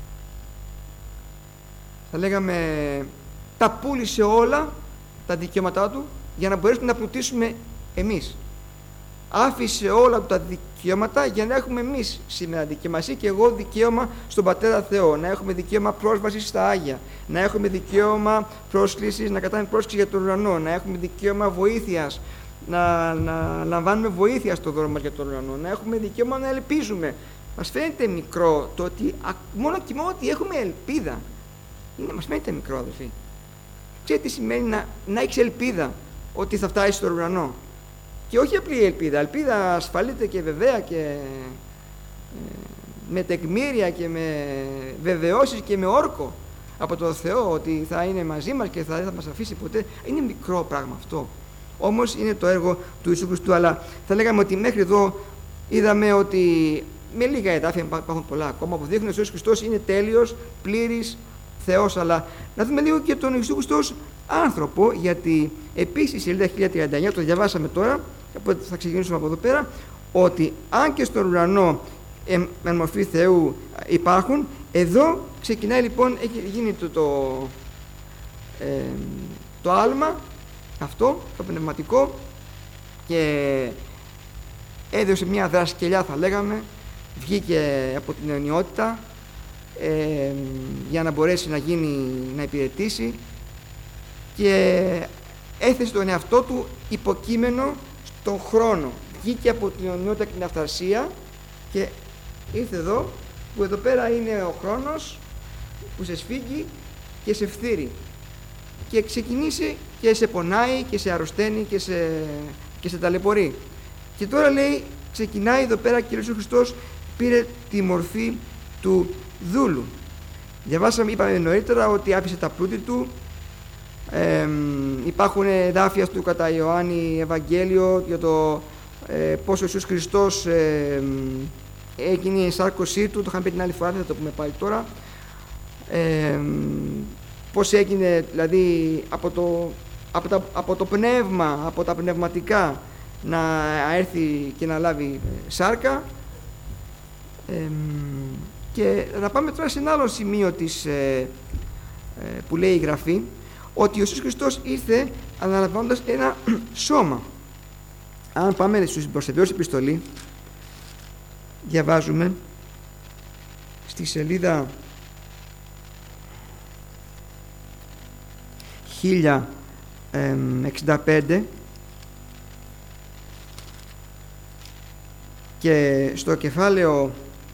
S1: θα λέγαμε, τα πούλησε όλα τα δικαιώματά του για να μπορέσουμε να πλουτίσουμε εμείς. Άφησε όλα τα δικαιώματα για να έχουμε εμείς σήμερα δικαίωμα, εσύ και εγώ, δικαίωμα στον Πατέρα Θεό, να έχουμε δικαίωμα πρόσβασης στα Άγια, να έχουμε δικαίωμα πρόσκλησης, να κατάμε πρόσκληση για τον ουρανό, να έχουμε δικαίωμα βοήθειας, να λαμβάνουμε βοήθεια στο δρόμο μας για τον ουρανό, να έχουμε δικαίωμα να ελπίζουμε. Μας φαίνεται μικρό το ότι μόνο και μόνο ότι έχουμε ελπίδα. Μας φαίνεται μικρό, αδελφοί. Ξέρετε τι σημαίνει να έχεις ελπίδα ότι θα φτάσεις στον ουρανό? Και όχι απλή ελπίδα, ελπίδα ασφαλείται και βεβαία και με τεκμήρια και με βεβαιώσεις και με όρκο από τον Θεό ότι θα είναι μαζί μας και δεν θα μας αφήσει ποτέ. Είναι μικρό πράγμα αυτό. Όμως είναι το έργο του Ιησού Χριστού. Αλλά θα λέγαμε ότι μέχρι εδώ είδαμε ότι με λίγα εδάφια, υπάρχουν πολλά ακόμα που δείχνουν ότι ο Ιησούς Χριστός είναι τέλειος, πλήρης Θεός. Αλλά να δούμε λίγο και τον Ιησού Χριστός άνθρωπο, γιατί επίσης η σελίδα 1039, το διαβάσαμε τώρα, οπότε θα ξεκινήσουμε από εδώ πέρα, ότι αν και στον ουρανό με μορφή Θεού υπάρχουν, εδώ ξεκινάει λοιπόν, έχει γίνει το άλμα αυτό, το πνευματικό, και έδωσε μια δρασκελιά, θα λέγαμε, βγήκε από την αιωνιότητα για να μπορέσει να υπηρετήσει, και έθεσε τον εαυτό του υποκείμενο στον χρόνο. Βγήκε από την αιωνιότητα και την αυθαρσία και ήρθε εδώ, που εδώ πέρα είναι ο χρόνος που σε σφίγγει και σε φθείρει και ξεκινήσει και σε πονάει και σε αρρωσταίνει και σε ταλαιπωρεί. Και τώρα λέει, ξεκινάει εδώ πέρα και ο Ιησούς Χριστός πήρε τη μορφή του δούλου. Διαβάσαμε, είπαμε νωρίτερα ότι άφησε τα πλούτη του. Υπάρχουν εδάφια του κατά Ιωάννη Ευαγγέλιο για το πώς ο Ιησούς Χριστός έγινε η ενσάρκωσή του, το είχαμε πει την άλλη φορά, δεν θα το πούμε πάλι τώρα, πώς έγινε δηλαδή από το πνεύμα, από τα πνευματικά να έρθει και να λάβει σάρκα. Και θα πάμε τώρα σε ένα άλλο σημείο που λέει η Γραφή, ότι ο Ιησούς Χριστός ήρθε αναλαμβάνοντας ένα σώμα. Αν πάμε προς Εβραίους επιστολή, διαβάζουμε στη σελίδα 1065 και στο κεφάλαιο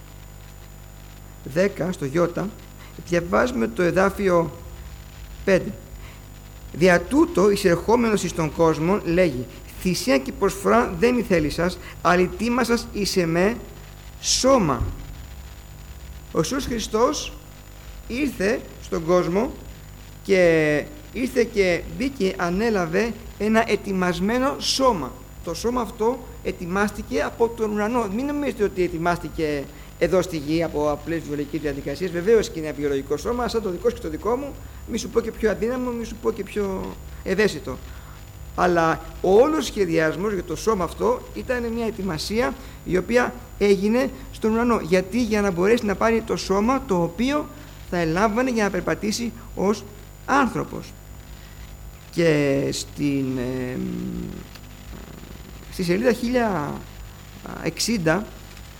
S1: 10, στο Ι, διαβάζουμε το εδάφιο 5. Δια τούτο εισερχόμενος εις τον κόσμο λέγει, θυσία και προσφορά δεν ήθελη σας, αλλά τίμα σας εις εμέ σώμα. Ο Ιησούς Χριστός ήρθε στον κόσμο και ήρθε και μπήκε, ανέλαβε ένα ετοιμασμένο σώμα. Το σώμα αυτό ετοιμάστηκε από τον ουρανό. Μην νομίζετε ότι ετοιμάστηκε εδώ στη γη από απλές βιολογικές διαδικασίες. Βεβαίως και είναι ένα βιολογικό σώμα, σαν το δικό σου και το δικό μου, μη σου πω και πιο αδύναμο, μη σου πω και πιο ευαίσθητο. Αλλά ο όλος σχεδιασμός για το σώμα αυτό ήταν μια ετοιμασία η οποία έγινε στον ουρανό. Γιατί? Για να μπορέσει να πάρει το σώμα το οποίο θα ελάμβανε για να περπατήσει ως άνθρωπος. Και στη σελίδα 1060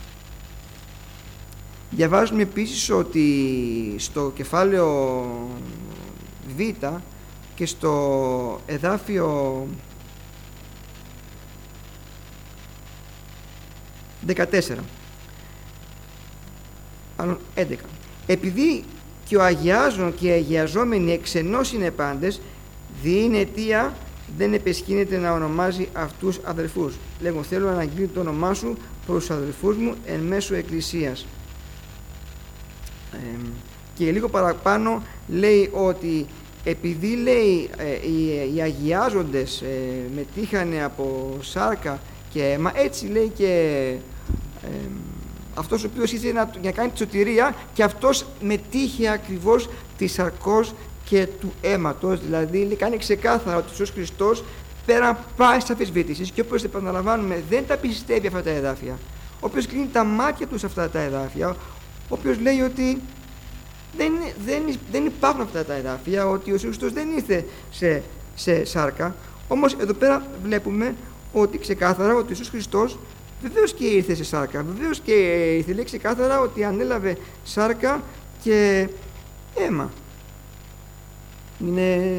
S1: διαβάζουμε επίσης ότι στο κεφάλαιο Β και στο εδάφιο 14, άλλον 11, επειδή και ο αγιάζων και οι αγιαζόμενοι εξενός είναι πάντες, δι' είναι αιτία δεν επεσχύνεται να ονομάζει αυτούς αδελφούς. Λέγω, θέλω να αναγγείλει το όνομά σου προς τους αδελφούς μου εν μέσω εκκλησίας. Και λίγο παραπάνω λέει ότι επειδή λέει οι αγιάζοντες μετήχανε από σάρκα και αίμα, έτσι λέει και αυτός ο οποίος ήθελε να κάνει τη σωτηρία, και αυτός μετήχε ακριβώς τη σαρκός και του αίματος. Δηλαδή κάνει ξεκάθαρα ότι ο Ιησούς Χριστός πέραν πάσης αμφισβήτησης, και όπως επαναλαμβάνουμε δεν τα πιστεύει αυτά τα εδάφια, ο οποίος κλείνει τα μάτια του σε αυτά τα εδάφια, ο οποίος λέει ότι δεν υπάρχουν αυτά τα εδάφια, ότι ο Ιησούς Χριστός δεν ήρθε σε σάρκα. Όμως εδώ πέρα βλέπουμε ότι ξεκάθαρα ότι ο Ιησούς Χριστός βεβαίως και ήρθε σε σάρκα, βεβαίως και ήρθε, λέει ξεκάθαρα ότι ανέλαβε σάρκα και αίμα. Είναι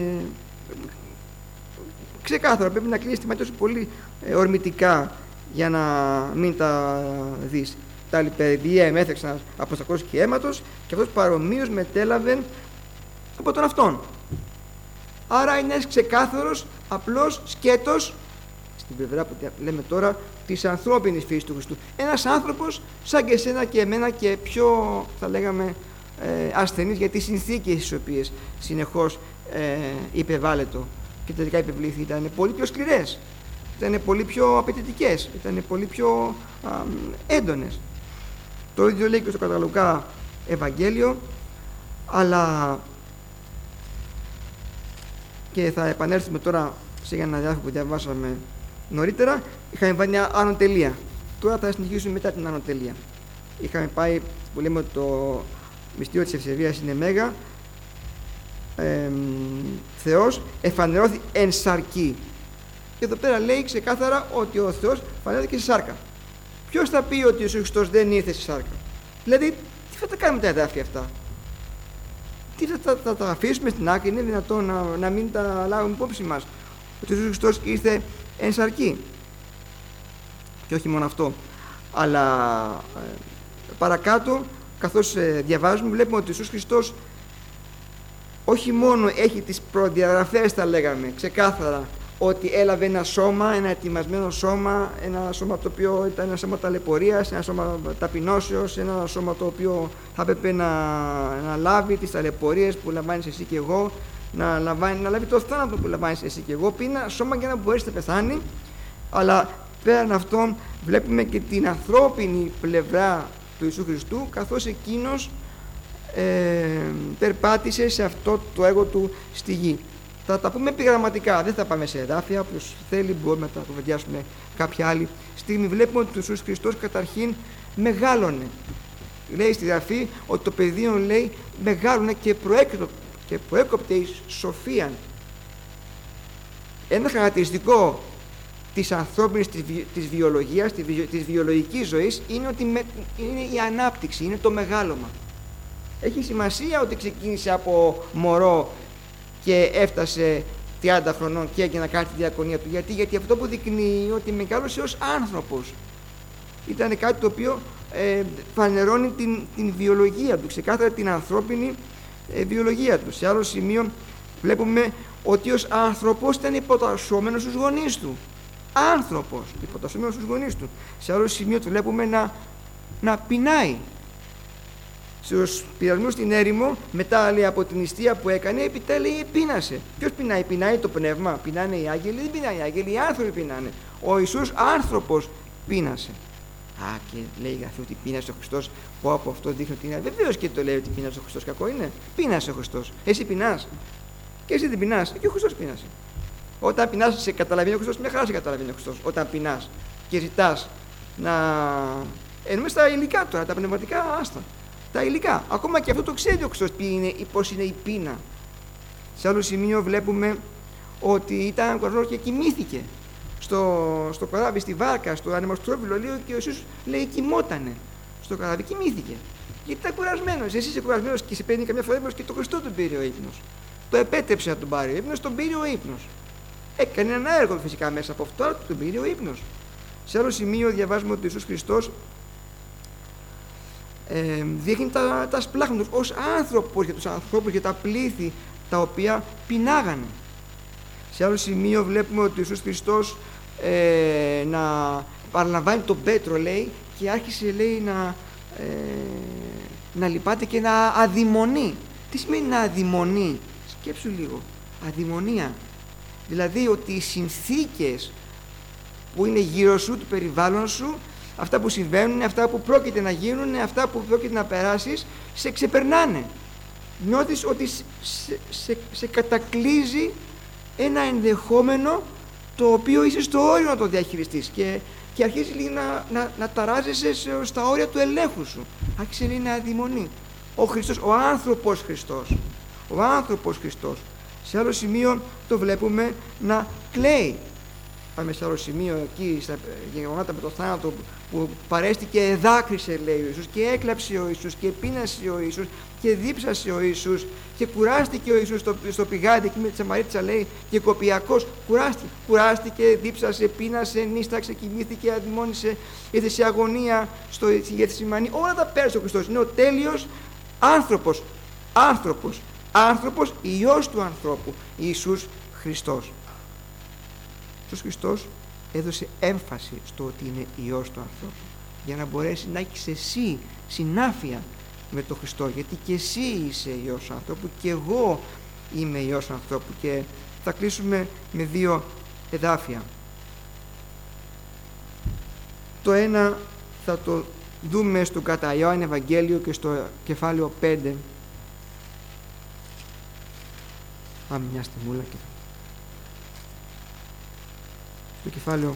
S1: ξεκάθαρα, πρέπει να κλείσει τη μάτια σου πολύ ορμητικά για να μην τα δεις. Τα άλλη παιδιά εμέθεξαν από σαρκός και αίματος, και αυτός παρομοίως μετέλαβε από τον αυτόν. Άρα είναι ένας ξεκάθαρος, απλός σκέτος στην πλευρά που λέμε τώρα της ανθρώπινης φύσης του Χριστού. Ένας άνθρωπος σαν και εσένα και εμένα, και πιο θα λέγαμε ασθενής για τις συνθήκες τις οποίες συνεχώς υπεβάλλεται και τελικά υπευλήθη. Ήταν πολύ πιο σκληρές, ήταν πολύ πιο απαιτητικές, ήταν πολύ πιο έντονες. Το ίδιο λέει και στο Καταλουκά Ευαγγέλιο, αλλά και θα επανέλθουμε τώρα σε ένα διάφορο που διαβάσαμε νωρίτερα. Είχαμε βάλει μια άνω τελεία. Τώρα θα συνεχίσουμε μετά την άνω τελεία. Είχαμε πάει που λέμε ότι το μυστήριο της ευσεβίας είναι μέγα. Θεός εφανερώθη εν σαρκή. Και εδώ πέρα λέει ξεκάθαρα ότι ο Θεός φανέθηκε σε σάρκα. Ποιος θα πει ότι ο Ιησούς Χριστός δεν ήρθε σε σάρκα? Δηλαδή, τι θα τα κάνουμε τα εδάφια αυτά? Τι θα τα αφήσουμε στην άκρη? Είναι δυνατόν να μην τα λάβουμε υπόψη μας ότι ο Ιησούς Χριστός ήρθε εν σαρκή? Και όχι μόνο αυτό, αλλά παρακάτω, καθώς διαβάζουμε, βλέπουμε ότι ο Ιησούς Χριστός όχι μόνο έχει τις προδιαγραφές, θα λέγαμε ξεκάθαρα, ότι έλαβε ένα σώμα, ένα ετοιμασμένο σώμα, ένα σώμα το οποίο ήταν ένα σώμα ταλαιπωρίας, ένα σώμα ταπεινώσεως, ένα σώμα το οποίο θα έπρεπε να λάβει τις ταλαιπωρίες που λαμβάνεις εσύ και εγώ, να λάβει το θάνατο που λαμβάνεις εσύ και εγώ, πει ένα σώμα για να μπορέσει να πεθάνει, αλλά πέραν αυτών βλέπουμε και την ανθρώπινη πλευρά του Ιησού Χριστού, καθώς εκείνος περπάτησε σε αυτό το έργο του στη γη. Θα τα πούμε επιγραμματικά, δεν θα πάμε σε εδάφια. Όποιος θέλει μπορούμε να τα κουβεντιάσουμε κάποια άλλη στιγμή. Βλέπουμε ότι ο Ιησούς Χριστός καταρχήν μεγάλωνε. Λέει στη Γραφή ότι το παιδείο, λέει, μεγάλωνε και προέκοπτε εις σοφίαν. Ένα χαρακτηριστικό της ανθρώπινης, της βιολογίας, της βιολογικής ζωής είναι ότι είναι η ανάπτυξη, είναι το μεγάλωμα. Έχει σημασία ότι ξεκίνησε από μωρό και έφτασε 30 χρονών και έγινε να κάνει τη διακονία του. Γιατί αυτό που δεικνύει ότι μεγάλωσε ως άνθρωπος. Ήταν κάτι το οποίο φανερώνει την βιολογία του, ξεκάθαρα την ανθρώπινη βιολογία του. Σε άλλο σημείο βλέπουμε ότι ως άνθρωπος ήταν υποτασσόμενος στους γονείς του. Άνθρωπος, υποτασσόμενος στους γονείς του. Σε άλλο σημείο του βλέπουμε να πεινάει. Στους πειρασμούς στην έρημο, μετά, λέει, από την νηστεία που έκανε, έπειτα, λέει, πείνασε. Ποιος πεινάει? Πεινάει το πνεύμα? Πεινάνε οι άγγελοι? Δεν πεινάει οι άγγελοι, οι άνθρωποι πεινάνε. Ο Ιησούς άνθρωπος πείνασε. Και λέει η Γραφή ότι πείνασε ο Χριστός. Πω από αυτό δείχνει ότι είναι. Βεβαίως και το λέει ότι πείνασε ο Χριστός. Κακό είναι? Πείνασε ο Χριστός. Εσύ πεινάς? Και εσύ δεν πεινάς? Και ο Χριστός πείνασε. Όταν πεινάς, σε καταλαβαίνει ο Χριστός, μια χαρά σε καταλαβαίνει ο Χριστός. Όταν πεινάς και ζητάς να. Εννοούμε στα υλικά τώρα, τα πνευματικά, άστα. Τα υλικά. Ακόμα και αυτό το ξέρει ο Χριστός πώς είναι η πείνα. Σε άλλο σημείο βλέπουμε ότι ήταν κουρασμένος και κοιμήθηκε. Στο καράβι, στη βάρκα, στο ανεμοστρόβιλο, λέει, και ο Ιησούς, λέει, κοιμότανε στο καράβι, κοιμήθηκε. Γιατί ήταν κουρασμένος. Εσύ είσαι κουρασμένος και σε παίρνει καμιά φορά ύπνος, και το Χριστό τον πήρε ο ύπνος. Το επέτρεψε να τον πάρει ο ύπνος, τον πήρε ο ύπνος. Έκανε ένα έργο φυσικά μέσα από αυτό, αλλά τον πήρε ο ύπνος. Σε άλλο σημείο διαβάζουμε ότι ο Ιησούς Χριστός δείχνει τα σπλάχνους ως άνθρωπος για τους ανθρώπους, για τα πλήθη τα οποία πεινάγανε. Σε άλλο σημείο βλέπουμε ότι ο Ιησούς Χριστός να παραλαμβάνει τον Πέτρο, λέει, και άρχισε, λέει, να λυπάται και να αδειμονεί. Τι σημαίνει να αδειμονεί? Σκέψου λίγο. Αδειμονία. Δηλαδή ότι οι συνθήκες που είναι γύρω σου, του περιβάλλον σου, αυτά που συμβαίνουν, αυτά που πρόκειται να γίνουν, αυτά που πρόκειται να περάσεις, σε ξεπερνάνε. Νιώθεις ότι σε κατακλείζει ένα ενδεχόμενο το οποίο είσαι στο όριο να το διαχειριστείς και αρχίζει, λέει, να ταράζεσαι στα όρια του ελέγχου σου. Άρχισε, λέει, να αδειμονεί. Ο Χριστός, ο άνθρωπος Χριστός. Ο άνθρωπος Χριστός. Σε άλλο σημείο το βλέπουμε να κλαίει. Πάμε σε άλλο σημείο εκεί στα γεγονότα με το θάνατο που παρέστηκε, εδάκρυσε, λέει ο Ιησούς, και έκλαψε ο Ιησούς και πείνασε ο Ιησούς και δίψασε ο Ιησούς και κουράστηκε ο Ιησούς στο πηγάδι εκεί με τη Σαμαρίτισσα, λέει, και κοπιακός κουράστηκε, δίψασε, πείνασε, νίσταξε, κοιμήθηκε, αδειμόνησε, ήρθε σε αγωνία στο Γεθσιμανή. Όλα τα πέρασε ο Χριστός. Είναι ο τέλειος άνθρωπος, Υιός του ανθρώπου, Ιησούς Χριστός. Ο Χριστός έδωσε έμφαση στο ότι είναι Υιός του ανθρώπου, για να μπορέσει να έχεις εσύ συνάφεια με τον Χριστό, γιατί και εσύ είσαι Υιός του ανθρώπου και εγώ είμαι Υιός του ανθρώπου. Και θα κλείσουμε με δύο εδάφια. Το ένα θα το δούμε στο κατά Ιωάννη Ευαγγέλιο και στο κεφάλαιο 5. Πάμε μια στιγμούλα και στο κεφάλαιο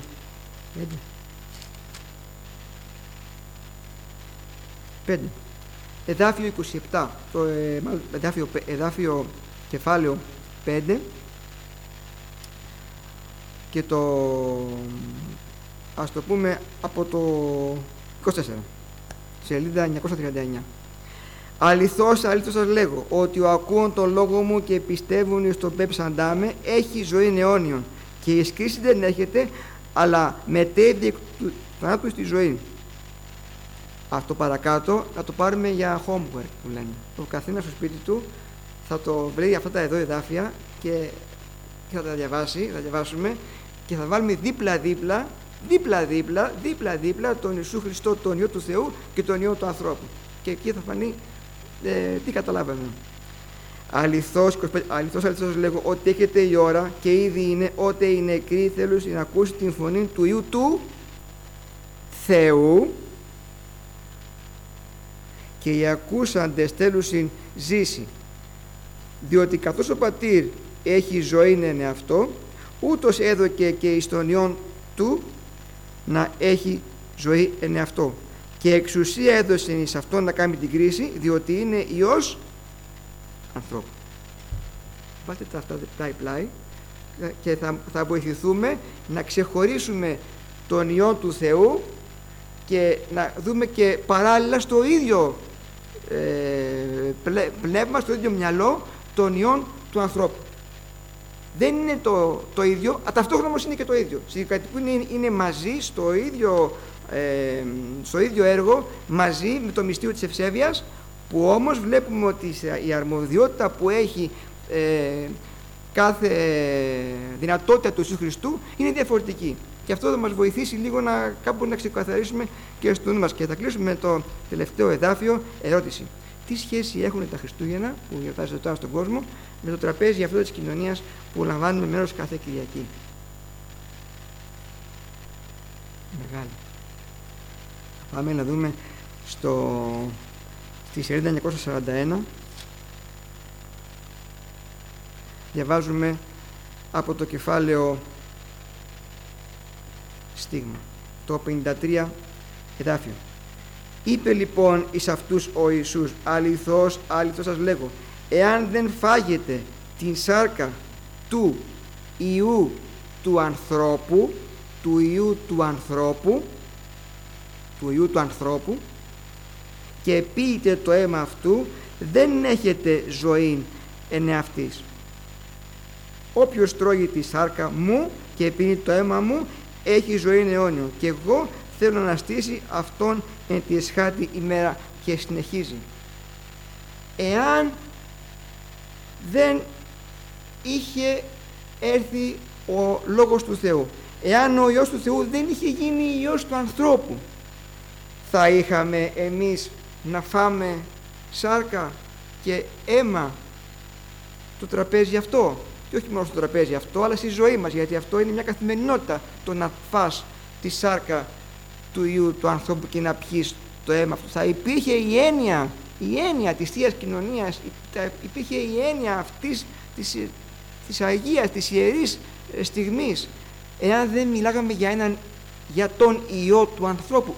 S1: 5. Εδάφιο 27. Το εδάφιο κεφάλαιο 5 και ας το πούμε από το 24. Σελίδα 939. Αληθώς σας λέγω ότι ο ακούων τον λόγο μου και πιστεύουν εις τον πέψαντά έχει ζωή αιώνιον, και η κρίση δεν έχετε, αλλά μετέβει εκ του θανάτου στη ζωή. Αυτό παρακάτω να το πάρουμε για homework που λένε. Ο καθένας στο σπίτι του θα το βρει αυτά τα εδώ εδάφια και θα τα διαβάσουμε και θα βάλουμε δίπλα τον Ιησού Χριστό, τον Υιό του Θεού και τον Υιό του ανθρώπου. Και εκεί θα φανεί τι καταλάβαμε. Αληθώς σας λέγω ότι έχετε η ώρα και ήδη είναι ότε οι νεκροί θέλουν να ακούσει την φωνή του Υιού του Θεού και οι ακούσαντες θέλουν ζήσει, διότι καθώς ο Πατήρ έχει ζωή εν εαυτό, ούτως έδωκε και εις τον Υιόν του να έχει ζωή εν εαυτό, και εξουσία έδωσε εις αυτόν να κάνει την κρίση, διότι είναι Υιός ανθρώπου. Βάλτε τα αυτά πλάι-πλάι και θα βοηθηθούμε να ξεχωρίσουμε τον Υιό του Θεού και να δούμε και παράλληλα στο ίδιο πνεύμα, στο ίδιο μυαλό, τον Υιόν του ανθρώπου. Δεν είναι το ίδιο, αλλά ταυτόχρονα όμως είναι και το ίδιο. Κάτι που είναι μαζί στο ίδιο έργο, μαζί με το μυστήριο της ευσέβειας, που όμως βλέπουμε ότι η αρμοδιότητα που έχει κάθε δυνατότητα του Ιησού Χριστού είναι διαφορετική. Και αυτό θα μας βοηθήσει λίγο κάπου να ξεκαθαρίσουμε και στο νου μας. Και θα κλείσουμε με το τελευταίο εδάφιο. Ερώτηση: τι σχέση έχουν τα Χριστούγεννα που γιορτάζεται τώρα στον κόσμο με το τραπέζι αυτό της κοινωνίας που λαμβάνουμε μέρος κάθε Κυριακή? Μεγάλη. Πάμε να δούμε στη σελίδα 941. Διαβάζουμε από το κεφάλαιο Στίγμα, το 53 εδάφιο. Είπε λοιπόν εις αυτούς ο Ιησούς: αληθώς, αληθώς σας λέγω, εάν δεν φάγετε την σάρκα του Υιού του ανθρώπου, του Υιού του ανθρώπου και πείτε το αίμα αυτού, δεν έχετε ζωή εν εαυτής. Όποιος τρώγει τη σάρκα μου και πίνει το αίμα μου έχει ζωή αιώνιο, και εγώ θέλω να στήσει αυτόν εν τη εσχάτη ημέρα. Και συνεχίζει: εάν δεν είχε έρθει ο Λόγος του Θεού, εάν ο Υιός του Θεού δεν είχε γίνει Υιός του ανθρώπου, θα είχαμε εμείς να φάμε σάρκα και αίμα το τραπέζι αυτό? Και όχι μόνο στο τραπέζι αυτό, αλλά στη ζωή μας, γιατί αυτό είναι μια καθημερινότητα, το να φας τη σάρκα του Υιού του ανθρώπου και να πιείς το αίμα αυτό. Θα υπήρχε η έννοια της Θείας Κοινωνίας, υπήρχε η έννοια αυτής της Αγίας, της Ιερής στιγμής, εάν δεν μιλάγαμε για τον Υιό του ανθρώπου.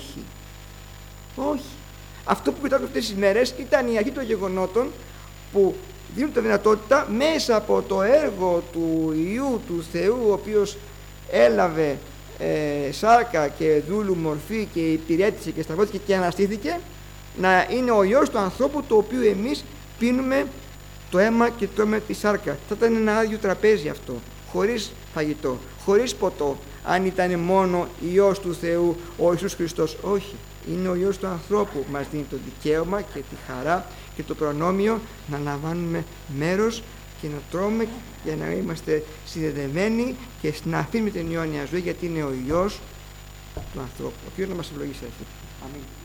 S1: Όχι. Αυτό που κοιτάξαμε αυτές τις μέρες ήταν η αρχή των γεγονότων που δίνουν τη δυνατότητα μέσα από το έργο του Υιού του Θεού, ο οποίος έλαβε σάρκα και δούλου μορφή και υπηρέτησε και σταυρώθηκε και αναστήθηκε, να είναι ο Υιός του ανθρώπου, το οποίο εμείς πίνουμε το αίμα και τρώμε τη σάρκα. Θα ήταν ένα άδειο τραπέζι αυτό, χωρίς φαγητό, χωρίς ποτό, αν ήταν μόνο Υιός του Θεού ο Ιησούς Χριστός. Όχι, είναι ο Υιός του ανθρώπου που μας δίνει το δικαίωμα και τη χαρά και το προνόμιο να λαμβάνουμε μέρος και να τρώμε για να είμαστε συνδεδεμένοι και να αφήνουμε την αιώνια ζωή, γιατί είναι ο Υιός του ανθρώπου, ο οποίος να μας ευλογήσει. Αμήν.